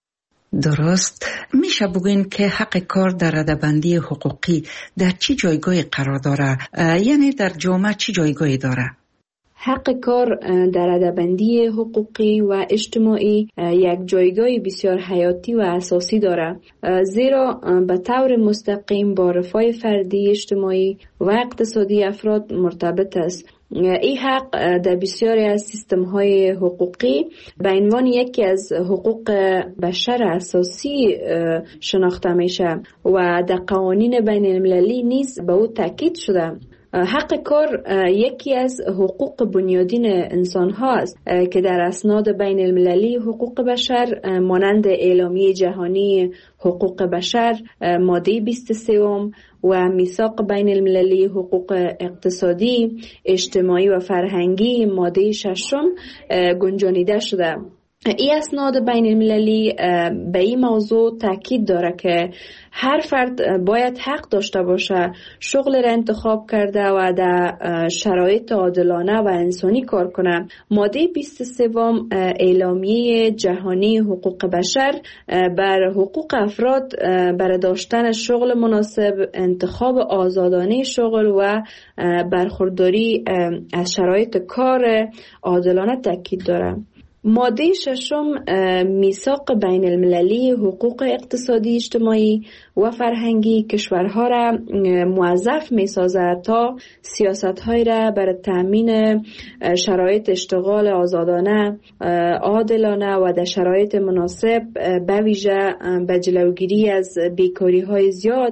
درست. میشه بگوین که حق کار در رده‌بندی حقوقی در چی جایگاهی قرار داره؟ یعنی در جامعه چی جایگاهی داره؟ حق کار در رده‌بندی حقوقی و اجتماعی یک جایگاه بسیار حیاتی و اساسی دارد، زیرا به طور مستقیم با رفاه فردی، اجتماعی و اقتصادی افراد مرتبط است. این حق در بسیاری از سیستم‌های حقوقی به عنوان یکی از حقوق بشر اساسی شناخته میشه و در قوانین بین المللی نیز به او تاکید شده. حق کار یکی از حقوق بنیادین انسان ها است که در اسناد بین المللی حقوق بشر مانند اعلامیه جهانی حقوق بشر ماده 23 و میثاق بین المللی حقوق اقتصادی، اجتماعی و فرهنگی ماده 6 گنجانیده شده. این اسناد بین المللی به این موضوع تاکید داره که هر فرد باید حق داشته باشه شغل را انتخاب کرده و در شرایط عادلانه و انسانی کار کنه. ماده 23 اعلامیه جهانی حقوق بشر بر حقوق افراد برای داشتن شغل مناسب، انتخاب آزادانه شغل و برخورداری از شرایط کار عادلانه تاکید داره. ماده 6 میثاق بین المللی حقوق اقتصادی، اجتماعی و فرهنگی کشورها را موظف می‌سازد تا سیاست‌های را برای تأمین شرایط اشتغال آزادانه، عادلانه و در شرایط مناسب به ویژه به جلوگیری از بیکاری‌های زیاد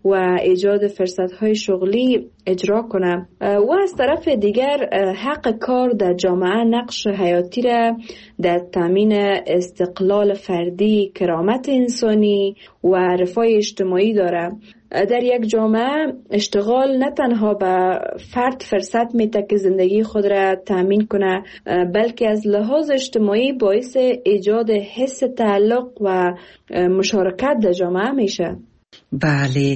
و ایجاد فرصت‌های شغلی اجرا کنه و از طرف دیگر حق کار در جامعه نقش حیاتی را در تامین استقلال فردی، کرامت انسانی و رفاه اجتماعی داره. در یک جامعه اشتغال نه تنها به فرد فرصت میده که زندگی خود را تامین کنه، بلکه از لحاظ اجتماعی باعث ایجاد حس تعلق و مشارکت در جامعه میشه. بله،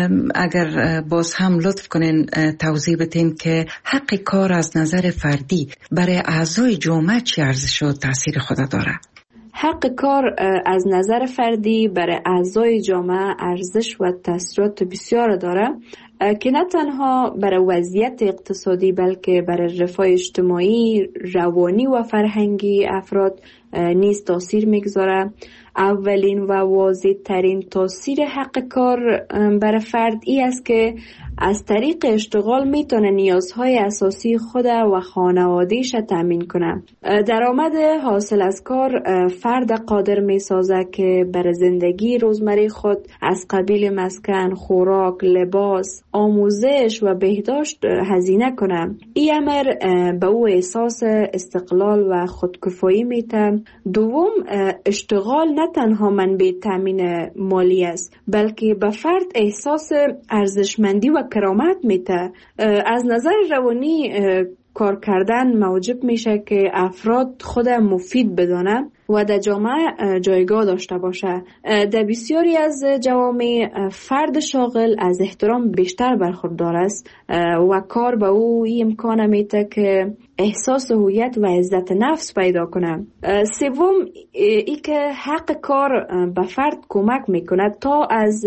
اگر باز هم لطف کنین توضیح بدین که حق کار از نظر فردی برای اعضای جامعه چه ارزش و تاثیر خود داره؟ حق کار از نظر فردی برای اعضای جامعه ارزش و تاثیرات بسیار داره که نه تنها برای وضعیت اقتصادی بلکه برای رفاه اجتماعی، روانی و فرهنگی افراد نیز تاثیر میگذاره. اولین و واضح ترین تاثیر حق کار برای فرد ای است که از طریق اشتغال میتونه نیازهای اساسی خود و خانواده‌اش تامین کنه. درآمد حاصل از کار فرد قادر میسازه که برای زندگی روزمره خود از قبیل مسکن، خوراک، لباس، آموزش و بهداشت هزینه کنه. این امر به او احساس استقلال و خودکفایی میده. دوم، اشتغال نه تنها منبع تامین مالی است بلکه به فرد احساس ارزشمندی و کرامت میده. از نظر روانی کار کردن موجب میشه که افراد خود مفید بدانه و در جامعه جایگاه داشته باشه. در بسیاری از جوامع فرد شاغل از احترام بیشتر برخوردار است و کار به او این امکان میده که احساس هویت و عزت نفس پیدا کنه. سوم، ای که حق کار به فرد کمک میکنه تا از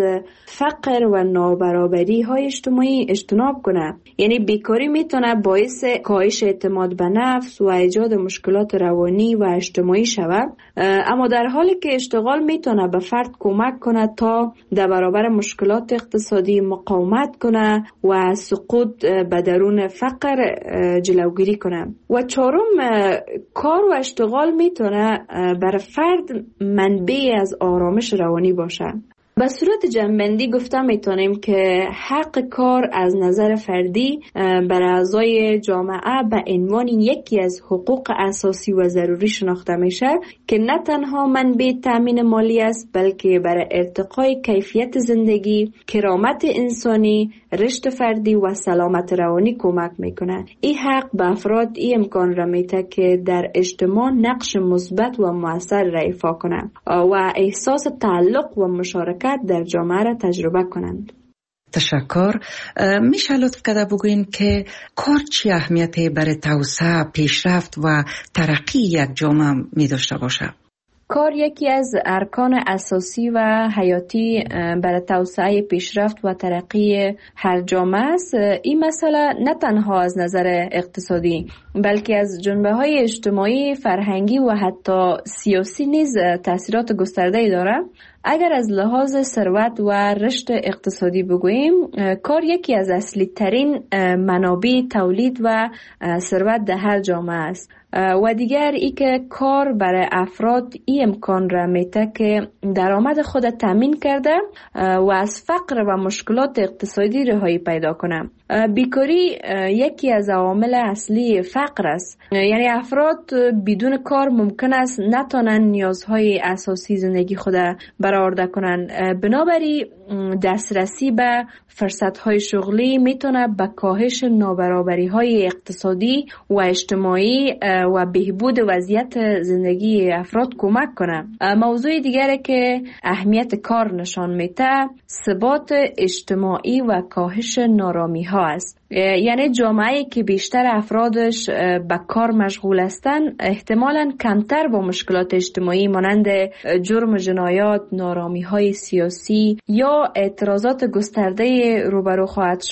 فقر و نابرابری های اجتماعی اجتناب کنه. یعنی بیکاری میتونه باعث کاهش اعتماد به نفس و ایجاد مشکلات روانی و اجتماعی شود، اما در حالی که اشتغال میتونه به فرد کمک کنه تا در برابر مشکلات اقتصادی مقاومت کنه و سقوط به درون فقر جلوگیری کنه. و چهارم، کار و اشتغال میتونه برای فرد منبع از آرامش روانی باشه. به صورت جمع‌بندی گفته میتونیم که حق کار از نظر فردی برای اعضای جامعه به عنوان یکی از حقوق اساسی و ضروری شناخته میشه که نه تنها منبع تامین مالی است بلکه برای ارتقای کیفیت زندگی، کرامت انسانی، رشد فردی و سلامت روانی کمک میکنه. این حق به افراد این امکان را میده که در اجتماع نقش مثبت و مؤثر را ایفا کنند و احساس تعلق و مشارکت در جامعه را تجربه کنند. تشکر. میشه لطف کرده بگوین که کار چی اهمیتی برای توسعه، پیشرفت و ترقی یک جامعه می داشته باشه؟ کار یکی از ارکان اساسی و حیاتی برای توسعه، پیشرفت و ترقی هر جامعه است. این مسئله نه تنها از نظر اقتصادی بلکه از جنبه‌های اجتماعی، فرهنگی و حتی سیاسی نیز تاثیرات گسترده‌ای دارد. اگر از لحاظ ثروت و رشد اقتصادی بگوییم، کار یکی از اصلی ترین منابع تولید و ثروت در هر جامعه است. و دیگر ای که کار برای افراد این امکان را میده که درآمد خود تامین کرده و از فقر و مشکلات اقتصادی رهایی پیدا کنه. بیکاری یکی از عوامل اصلی فقر است. یعنی افراد بدون کار ممکن است نتونن نیازهای اساسی زندگی خود برآورده کنن. بنابراین دسترسی به فرصت‌های شغلی میتونه به کاهش نابرابری‌های اقتصادی و اجتماعی و بهبود وضعیت زندگی افراد کمک کنه. موضوع دیگری که اهمیت کار نشان میده ثبات اجتماعی و کاهش نارامی‌ها است. یعنی جامعه‌ای که بیشتر افرادش به کار مشغول هستند احتمالاً کمتر با مشکلات اجتماعی مانند جرم و جنایات، نارامی‌های سیاسی یا اعتراضات گسترده روبرو خواهد شد.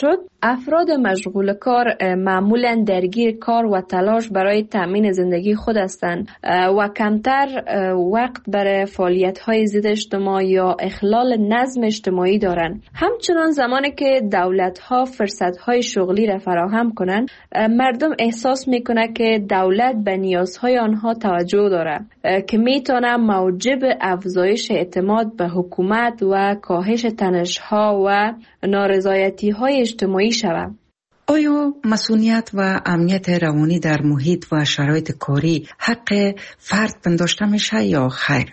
افراد مشغول کار معمولا درگیر کار و تلاش برای تأمین زندگی خود هستند و کمتر وقت برای فعالیت‌های ضد اجتماع یا اخلال نظم اجتماعی دارند. همچنان زمانی که دولت‌ها فرصت‌های شغلی را فراهم کنند، مردم احساس می‌کنند که دولت به نیازهای آنها توجه دارد که می‌تواند موجب افزایش اعتماد به حکومت و کاهش تنش‌ها و نارضایتی‌های اجتماعی شود. آیا مسئولیت و امنیت روانی در محیط و شرایط کاری حق فرد پنداشته میشه یا خیر؟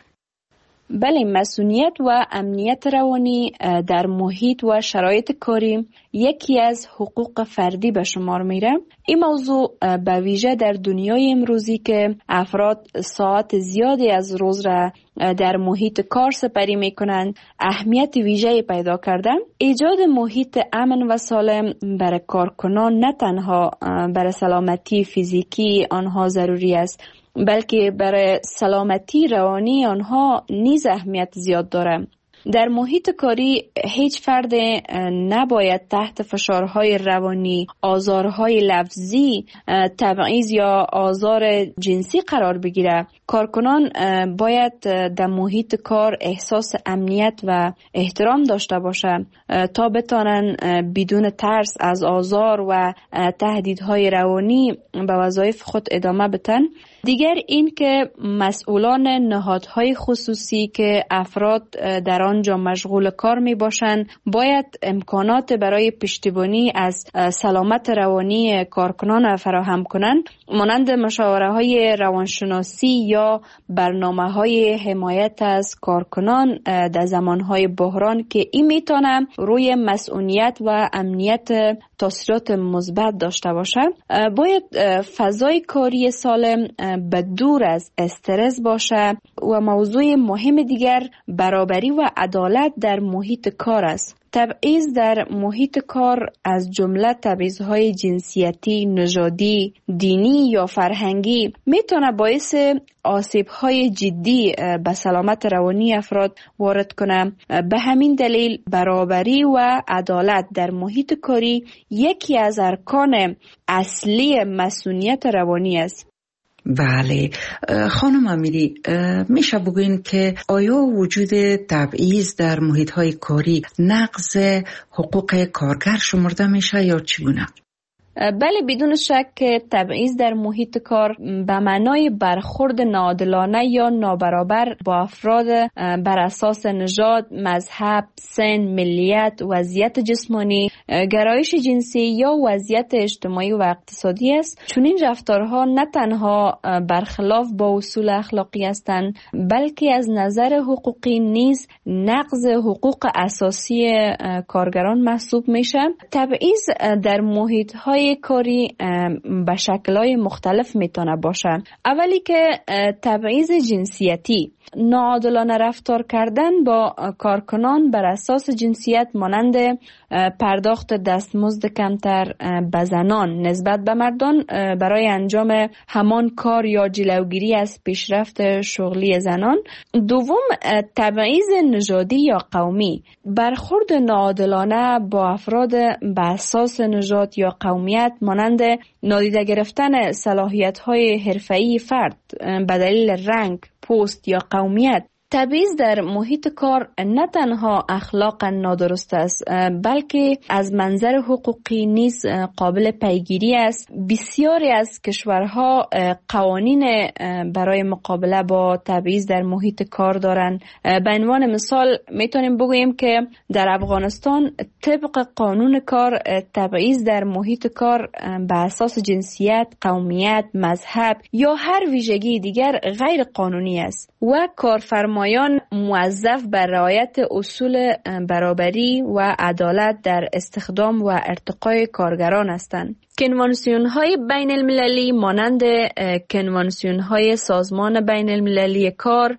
بله، مسئولیت و امنیت روانی در محیط و شرایط کاری یکی از حقوق فردی به شمار میره. این موضوع به ویژه در دنیای امروزی که افراد ساعت زیادی از روز را در محیط کار سپری میکنند اهمیت ویژه‌ای پیدا کرده. ایجاد محیط امن و سالم برای کارکنان نه تنها برای سلامتی فیزیکی آنها ضروری است، بلکه برای سلامتی روانی آنها نیز اهمیت زیاد دارد. در محیط کاری هیچ فرد نباید تحت فشارهای روانی، آزارهای لفظی، تبعیض یا آزار جنسی قرار بگیرد. کارکنان باید در محیط کار احساس امنیت و احترام داشته باشند تا بتوانند بدون ترس از آزار و تهدیدهای روانی به وظایف خود ادامه بدن. دیگر این که مسئولان نهادهای خصوصی که افراد در آنجا مشغول کار می باشند باید امکانات برای پشتیبانی از سلامت روانی کارکنان فراهم کنند، مانند مشاوره های روانشناسی یا برنامه های حمایت از کارکنان در زمان های بحران که این میتونه روی مسئولیت و امنیت تاثیرات مثبت داشته باشه. باید فضای کاری سالم به دور از استرس باشه و موضوع مهم دیگر برابری و عدالت در محیط کار است. تبعیض در محیط کار از جمله تبعیض‌های جنسیتی، نژادی، دینی یا فرهنگی میتونه باعث آسیب‌های جدی به سلامت روانی افراد وارد کنه. به همین دلیل برابری و عدالت در محیط کاری یکی از ارکان اصلی مسئولیت روانی است. بله خانم امیری، میشه بگوین که آیا وجود تبعیض در محیط‌های کاری نقض حقوق کارگر شمرده میشه یا چگونه؟ بله، بدون شک که تبعیض در محیط کار به معنای برخورد ناعادلانه یا نابرابر با افراد بر اساس نژاد، مذهب، سن، ملیت، وضعیت جسمانی، گرایش جنسی یا وضعیت اجتماعی و اقتصادی است. چون این رفتارها نه تنها برخلاف با اصول اخلاقی هستند، بلکه از نظر حقوقی نیز نقض حقوق اساسی کارگران محسوب میشه. تبعیض در محیط‌های کاری به شکل‌های مختلف میتونه باشه. اولی که تبعیض جنسیتی، ناعادلانه رفتار کردن با کارکنان بر اساس جنسیت مانند پرداخت دستمزد کمتر به زنان نسبت به مردان برای انجام همان کار یا جلوگیری از پیشرفت شغلی زنان. دوم، تبعیض نژادی یا قومی، برخورد ناعادلانه با افراد به اساس نژاد یا قومیت مانند نادیده گرفتن صلاحیت‌های حرفه‌ای فرد به دلیل رنگ، پوست یا قومیت. تبعیض در محیط کار نه تنها اخلاقا نادرست است، بلکه از منظر حقوقی نیز قابل پیگیری است. بسیاری از کشورها قوانین برای مقابله با تبعیض در محیط کار دارند. به عنوان مثال میتونیم بگوییم که در افغانستان طبق قانون کار تبعیض در محیط کار به اساس جنسیت، قومیت، مذهب یا هر ویژگی دیگر غیر قانونی است و کارفرمایان موظف بر رعایت اصول برابری و عدالت در استخدام و ارتقای کارگران هستند. کنوانسیون‌های بین المللی مانند کنوانسیون‌های سازمان بین المللی کار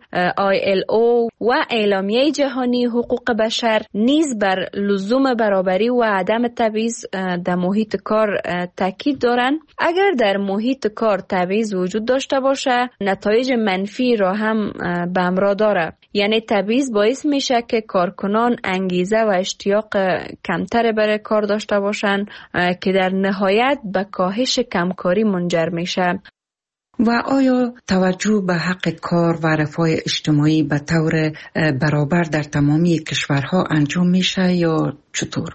ILO و اعلامیه جهانی حقوق بشر نیز بر لزوم برابری و عدم تبعیض در محیط کار تاکید دارند. اگر در محیط کار تبعیض وجود داشته باشه، نتایج منفی را هم به همراه داره. یعنی تبعیض باعث میشه که کارکنان انگیزه و اشتیاق کمتر برای کار داشته باشن که در نهایت به کاهش کمکاری منجر میشه. و آیا توجه به حق کار و رفاه اجتماعی به طور برابر در تمامی کشورها انجام میشه یا چطور؟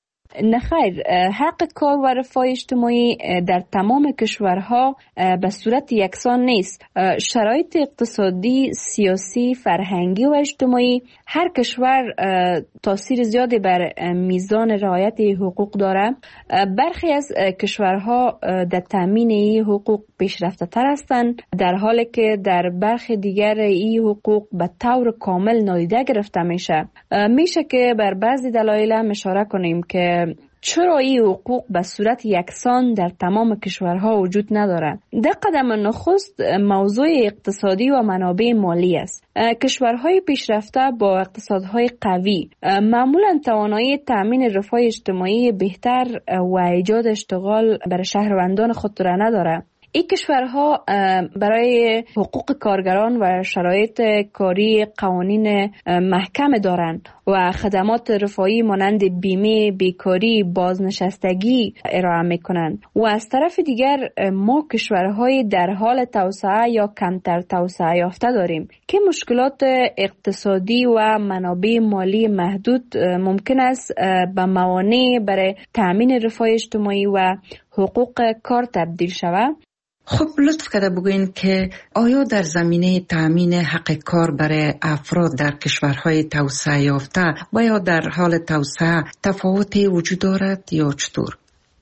نه خیر، حق کار و رفاه اجتماعی در تمام کشورها به صورت یکسان نیست. شرایط اقتصادی، سیاسی، فرهنگی و اجتماعی هر کشور تاثیر زیادی بر میزان رعایت حقوق داره. برخی از کشورها در تامین این حقوق پیشرفته تر هستند، در حالی که در برخی دیگر این حقوق به طور کامل نادیده گرفته میشه. میشه که بر بعضی دلایل اشاره کنیم که چرا این حقوق به صورت یکسان در تمام کشورها وجود ندارد. در قدم نخست موضوع اقتصادی و منابع مالی است. کشورهای پیشرفته با اقتصادهای قوی معمولا توانایی تأمین رفاه اجتماعی بهتر و ایجاد اشتغال برای شهروندان خود را ندارد. این کشورها برای حقوق کارگران و شرایط کاری قوانین محکم دارند و خدمات رفاهی مانند بیمه، بیکاری، بازنشستگی ارائه میکنند. و از طرف دیگر ما کشورهای در حال توسعه یا کمتر توسعه یافته داریم که مشکلات اقتصادی و منابع مالی محدود ممکن است به موانع برای تأمین رفاه اجتماعی و حقوق کار تبدیل شود. خب لطف کرده بگوین که آیا در زمینه تأمین حق کار برای افراد در کشورهای توسعه یافته و یا در حال توسعه تفاوتی وجود دارد یا چطور؟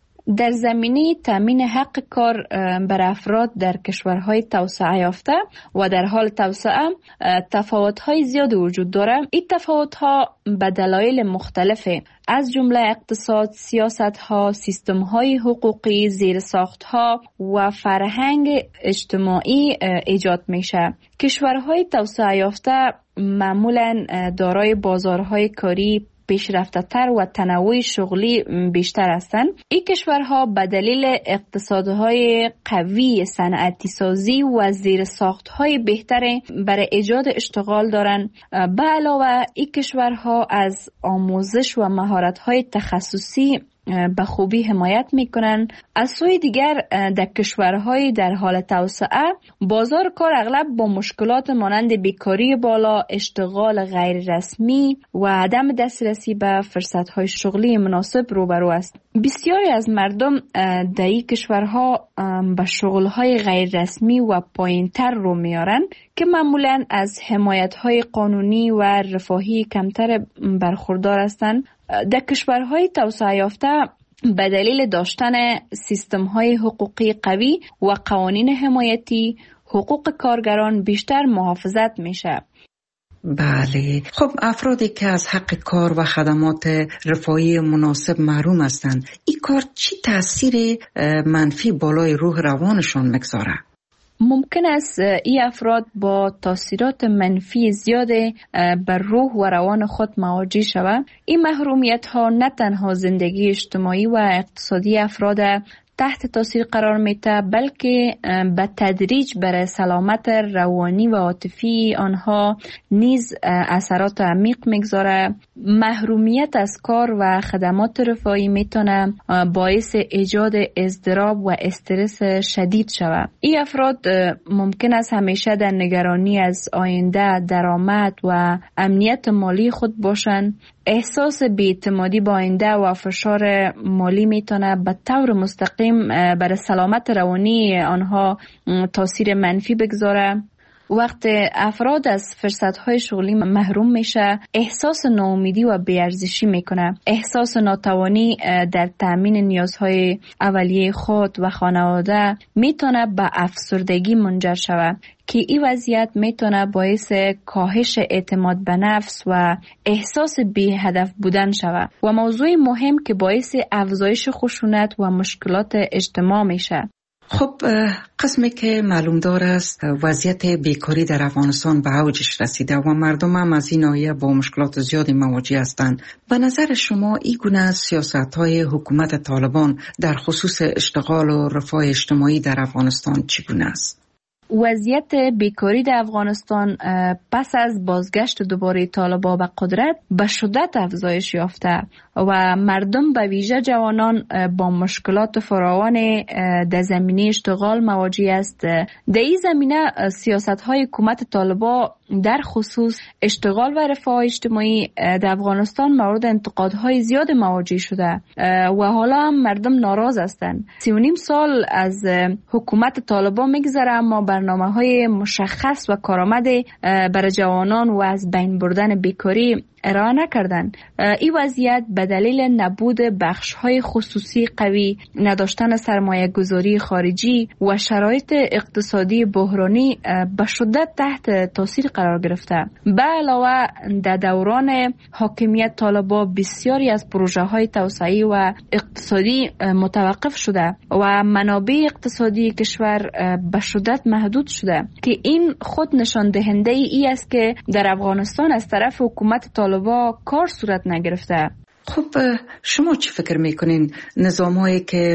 در زمینه تأمین حق کار بر افراد در کشورهای توسعه یافته و در حال توسعه تفاوت‌های زیادی وجود دارد. این تفاوت‌ها به دلایل مختلفه، از جمله اقتصاد، سیاست‌ها، سیستم‌های حقوقی، زیرساخت‌ها و فرهنگ اجتماعی ایجاد میشه. کشورهای توسعه یافته معمولاً دارای بازارهای کاری پیشرفته تر و تنوع شغلی بیشتر هستند. این کشورها به دلیل اقتصادهای قوی، صنعتی سازی و زیرساختهای بهتر برای ایجاد اشتغال دارند. به علاوه این کشورها از آموزش و مهارت‌های تخصصی به خوبی حمایت میکنند. از سوی دیگر در کشورهای در حال توسعه بازار کار اغلب با مشکلات مانند بیکاری بالا، اشتغال غیر رسمی و عدم دسترسی به فرصتهای شغلی مناسب روبرو است. بسیاری از مردم در این کشورها به شغلهای غیر رسمی و پایینتر رو میارن که معمولاً از حمایتهای قانونی و رفاهی کمتر برخوردار هستند. در کشورهای توسعه یافته به دلیل داشتن سیستم‌های حقوقی قوی و قوانین حمایتی، حقوق کارگران بیشتر محافظت میشه. بله، خب افرادی که از حق کار و خدمات رفاهی مناسب محروم هستند، این کار چی تأثیر منفی بالای روح روانشان میگذاره؟ ممکن است این افراد با تاثیرات منفی زیاد بر روح و روان خود مواجه شوند. این محرومیت ها نه تنها زندگی اجتماعی و اقتصادی افراد تحت تاثیر قرار میده، بلکه به تدریج بر سلامت روانی و عاطفی آنها نیز اثرات عمیق میگذاره. محرومیت از کار و خدمات رفاهی میتونه باعث ایجاد اضطراب و استرس شدید شود. این افراد ممکن است همیشه در نگرانی از آینده، درآمد و امنیت مالی خود باشند. احساس بی‌اعتمادی با آینده و فشار مالی میتونه به طور مستقیم بر سلامت روانی آنها تاثیر منفی بگذاره. وقت افراد از فرصت‌های شغلی محروم میشه، احساس ناامیدی و بی‌ارزشی میکنه. احساس ناتوانی در تأمین نیازهای اولیه خود و خانواده میتونه به افسردگی منجر شود که این وضعیت میتونه باعث کاهش اعتماد به نفس و احساس بی هدف بودن شود و موضوع مهم که باعث افزایش خشونت و مشکلات اجتماع میشه. خب قسمی که معلوم دار است وضعیت بیکاری در افغانستان به اوجش رسیده و مردم هم از این ناحیه با مشکلات زیادی مواجه هستند. به نظر شما این گونه سیاست‌های حکومت طالبان در خصوص اشتغال و رفاه اجتماعی در افغانستان چگونه است؟ وضعیت بیکاری در افغانستان پس از بازگشت دوباره طالبان به قدرت به شدت افزایش یافته و مردم به ویژه جوانان با مشکلات فراوان در زمینه اشتغال مواجه است. در این زمینه سیاست‌های حکومت طالبان در خصوص اشتغال و رفاه اجتماعی در افغانستان مورد انتقادهای زیاد مواجه شده و حالا هم مردم ناراض هستند. 3.5 سال از حکومت طالبان میگذره اما برنامه‌های مشخص و کارآمد برای جوانان و از بین بردن بیکاری ارائه نکردن. این وضعیت به دلیل نبود بخش‌های خصوصی قوی، نداشتن سرمایه گذاری خارجی و شرایط اقتصادی بحرانی به شدت تحت تاثیر قرار گرفته. به علاوه در دوران حاکمیت طالبان بسیاری از پروژه‌های توسعه‌ای و اقتصادی متوقف شده و منابع اقتصادی کشور به شدت محدود شده که این خود نشان دهنده ای است که در افغانستان از طرف حکومت طالبان کار صورت نگرفته. خب شما چی فکر میکنین نظامایی که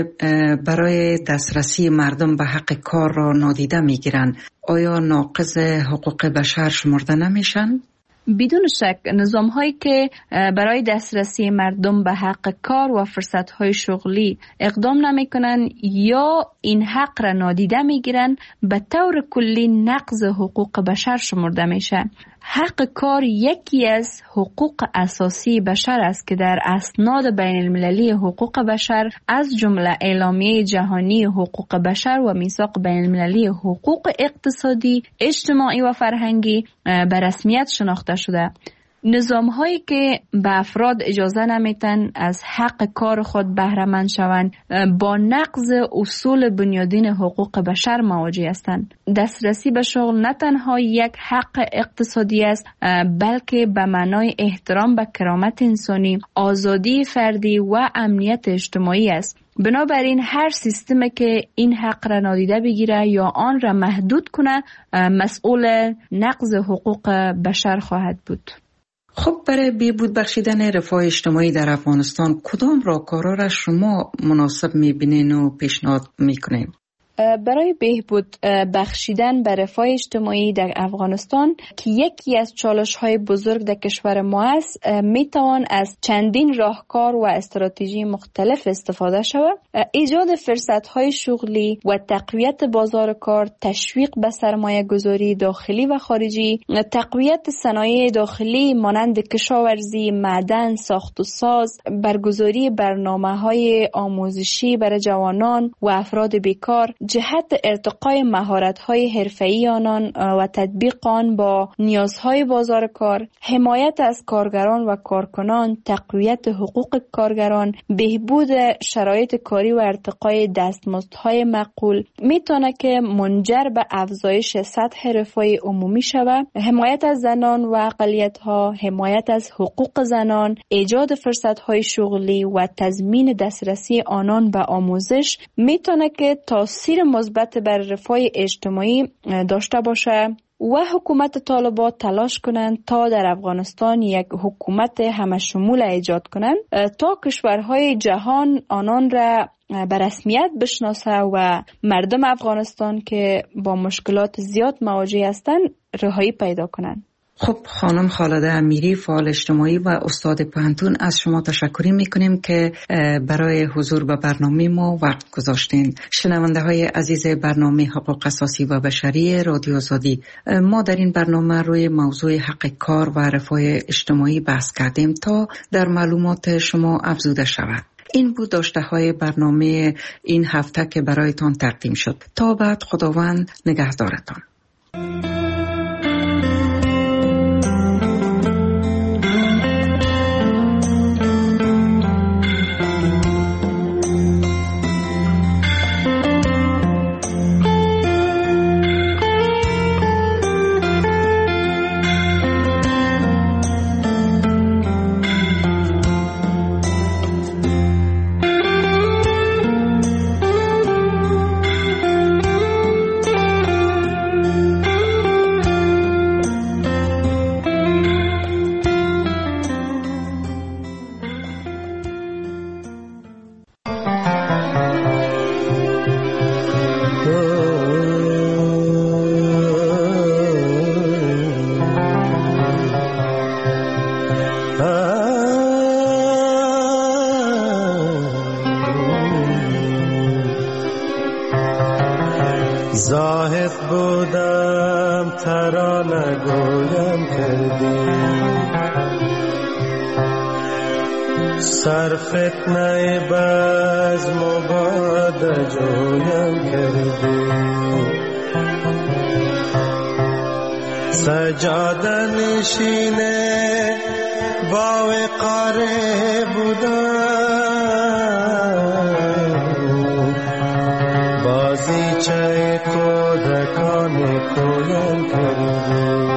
برای دسترسی مردم به حق کار را نادیده میگیرن آیا ناقض حقوق بشر شمرده نمیشن؟ بدون شک نظام هایی که برای دسترسی مردم به حق کار و فرصت های شغلی اقدام نمی کنن یا این حق را نادیده می گیرن به طور کلی نقض حقوق بشر شمرده میشه. حق کار یکی از حقوق اساسی بشر است که در اسناد بین المللی حقوق بشر از جمله اعلامیه جهانی حقوق بشر و میثاق بین المللی حقوق اقتصادی، اجتماعی و فرهنگی به رسمیت شناخته شده. نظام هایی که به افراد اجازه نمیتن از حق کار خود بهره مند شوند با نقض اصول بنیادین حقوق بشر مواجه هستند. دسترسی به شغل نه تنها یک حق اقتصادی است بلکه به معنای احترام به کرامت انسانی، آزادی فردی و امنیت اجتماعی است. بنابراین هر سیستمی که این حق را نادیده بگیره یا آن را محدود کنه مسئول نقض حقوق بشر خواهد بود. خب برای بهبود بخشیدن رفاه اجتماعی در افغانستان کدام راهکارها را شما مناسب میبینین و پیشنهاد میکنین؟ برای بهبود بخشیدن به رفاه اجتماعی در افغانستان که یکی از چالش‌های بزرگ در کشور ما است میتوان از چندین راهکار و استراتژی مختلف استفاده شود. ایجاد فرصت‌های شغلی و تقویت بازار کار، تشویق به سرمایه گذاری داخلی و خارجی، تقویت صنایع داخلی مانند کشاورزی، معدن، ساخت و ساز، برگزاری برنامه‌های آموزشی برای جوانان و افراد بیکار، جهت ارتقای مهارت‌های حرفه‌ای آنان و تطبیق آن با نیازهای بازار کار، حمایت از کارگران و کارکنان، تقویت حقوق کارگران، بهبود شرایط کاری و ارتقای دستمزدهای معقول میتونه که منجر به افزایش سطح رفاه عمومی شود. حمایت از زنان و اقلیت‌ها، حمایت از حقوق زنان، ایجاد فرصت‌های شغلی و تضمین دسترسی آنان به آموزش میتونه که تاثیر مثبت بر رفاه اجتماعی داشته باشه و حکومت طالبان تلاش کنند تا در افغانستان یک حکومت همشمول ایجاد کنند تا کشورهای جهان آنان را به رسمیت بشناسه و مردم افغانستان که با مشکلات زیاد مواجه هستند رهایی پیدا کنند. خب خانم خالده امیری فعال اجتماعی و استاد پوهنتون از شما تشکر میکنیم که برای حضور به برنامه ما وقت گذاشتین. شنونده های عزیز برنامه حقوق اساسی و بشری رادیو آزادی، ما در این برنامه روی موضوع حق کار و رفاه اجتماعی بحث کردیم تا در معلومات شما افزوده شود. این بود داشته های برنامه این هفته که برایتان تقدیم شد. تا بعد خداوند نگهدارتان. زاهد بودم ترانه گویم کردی، سر فتنه بزم و باد جویم کردی، سجاده نشینه با وقاره بودم، بازیچه کودکان کویم کردی،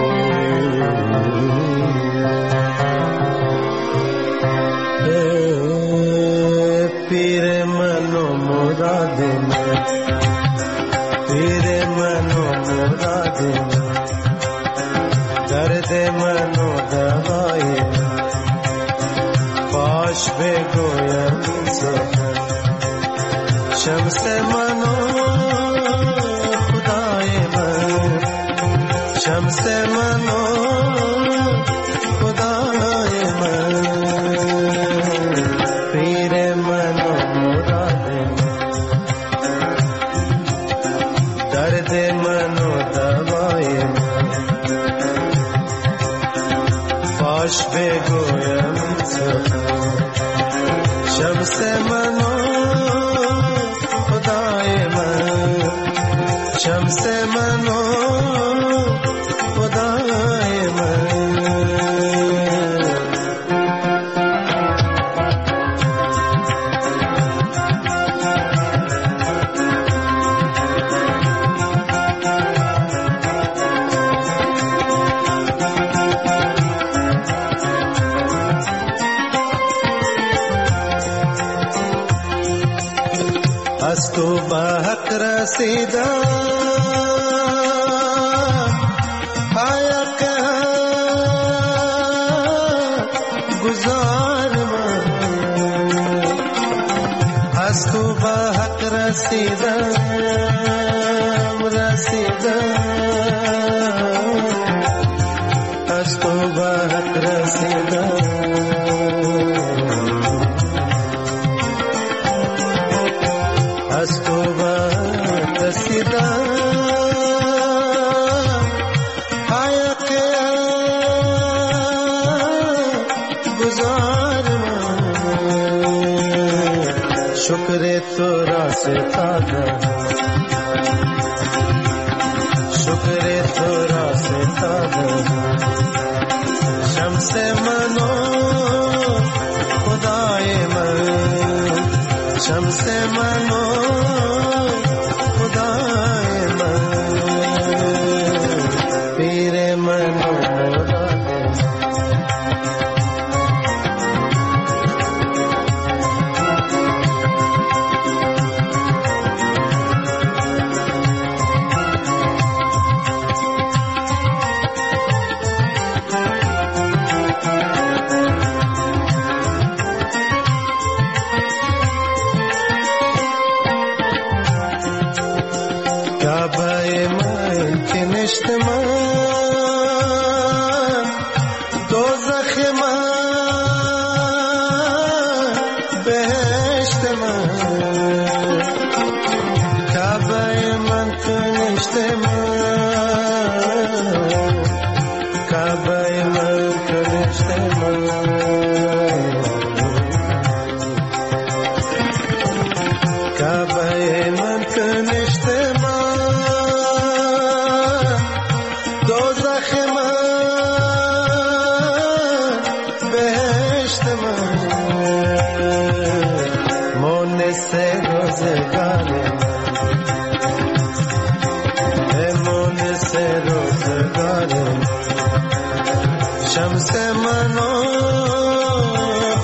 پیر من و مراد من، پیر من و مراد من، درد من و دوای من، باش بگویم سخن، شمس من و خدای من، شمس من و خدای من، پیر من و مراد من، درد من و دوای من، باش بگویم سخن، شمس من و خدای من، شمس من و خدای من. از تو به حق رسیدم، حق گزار من، از تو به حق رسیدم، از تو به حق رسیدم، از تو باید رسیدم، حق گزار من، شکر تو را ستادم، شکر تو را ستادم، شمس من و خدای من، شمس من و خدای من، پیر من و مراد کعبه من که نشت من، دوزخ من، بهشت من، کعبه من که نشت من، کعبه من که نشت من، کعبه من که نشت من، دوزخ من، بهشت من، مونس روزگار من، مونس روزگار من، شمس من و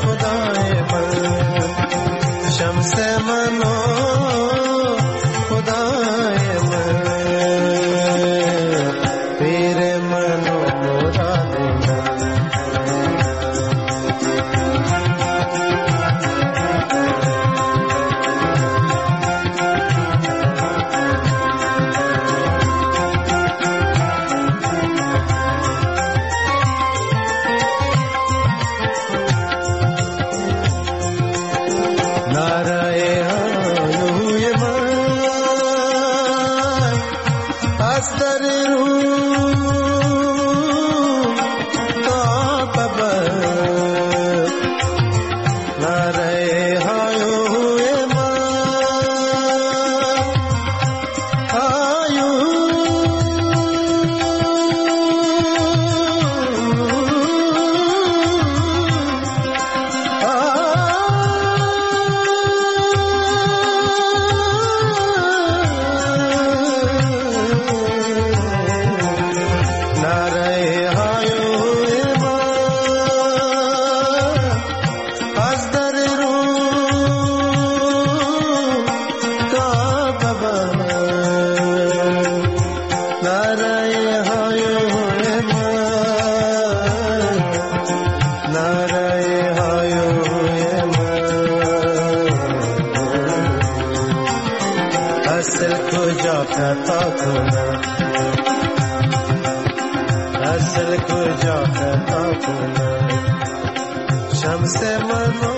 خدای من، شمس من و خدای शम्स-ए-मनो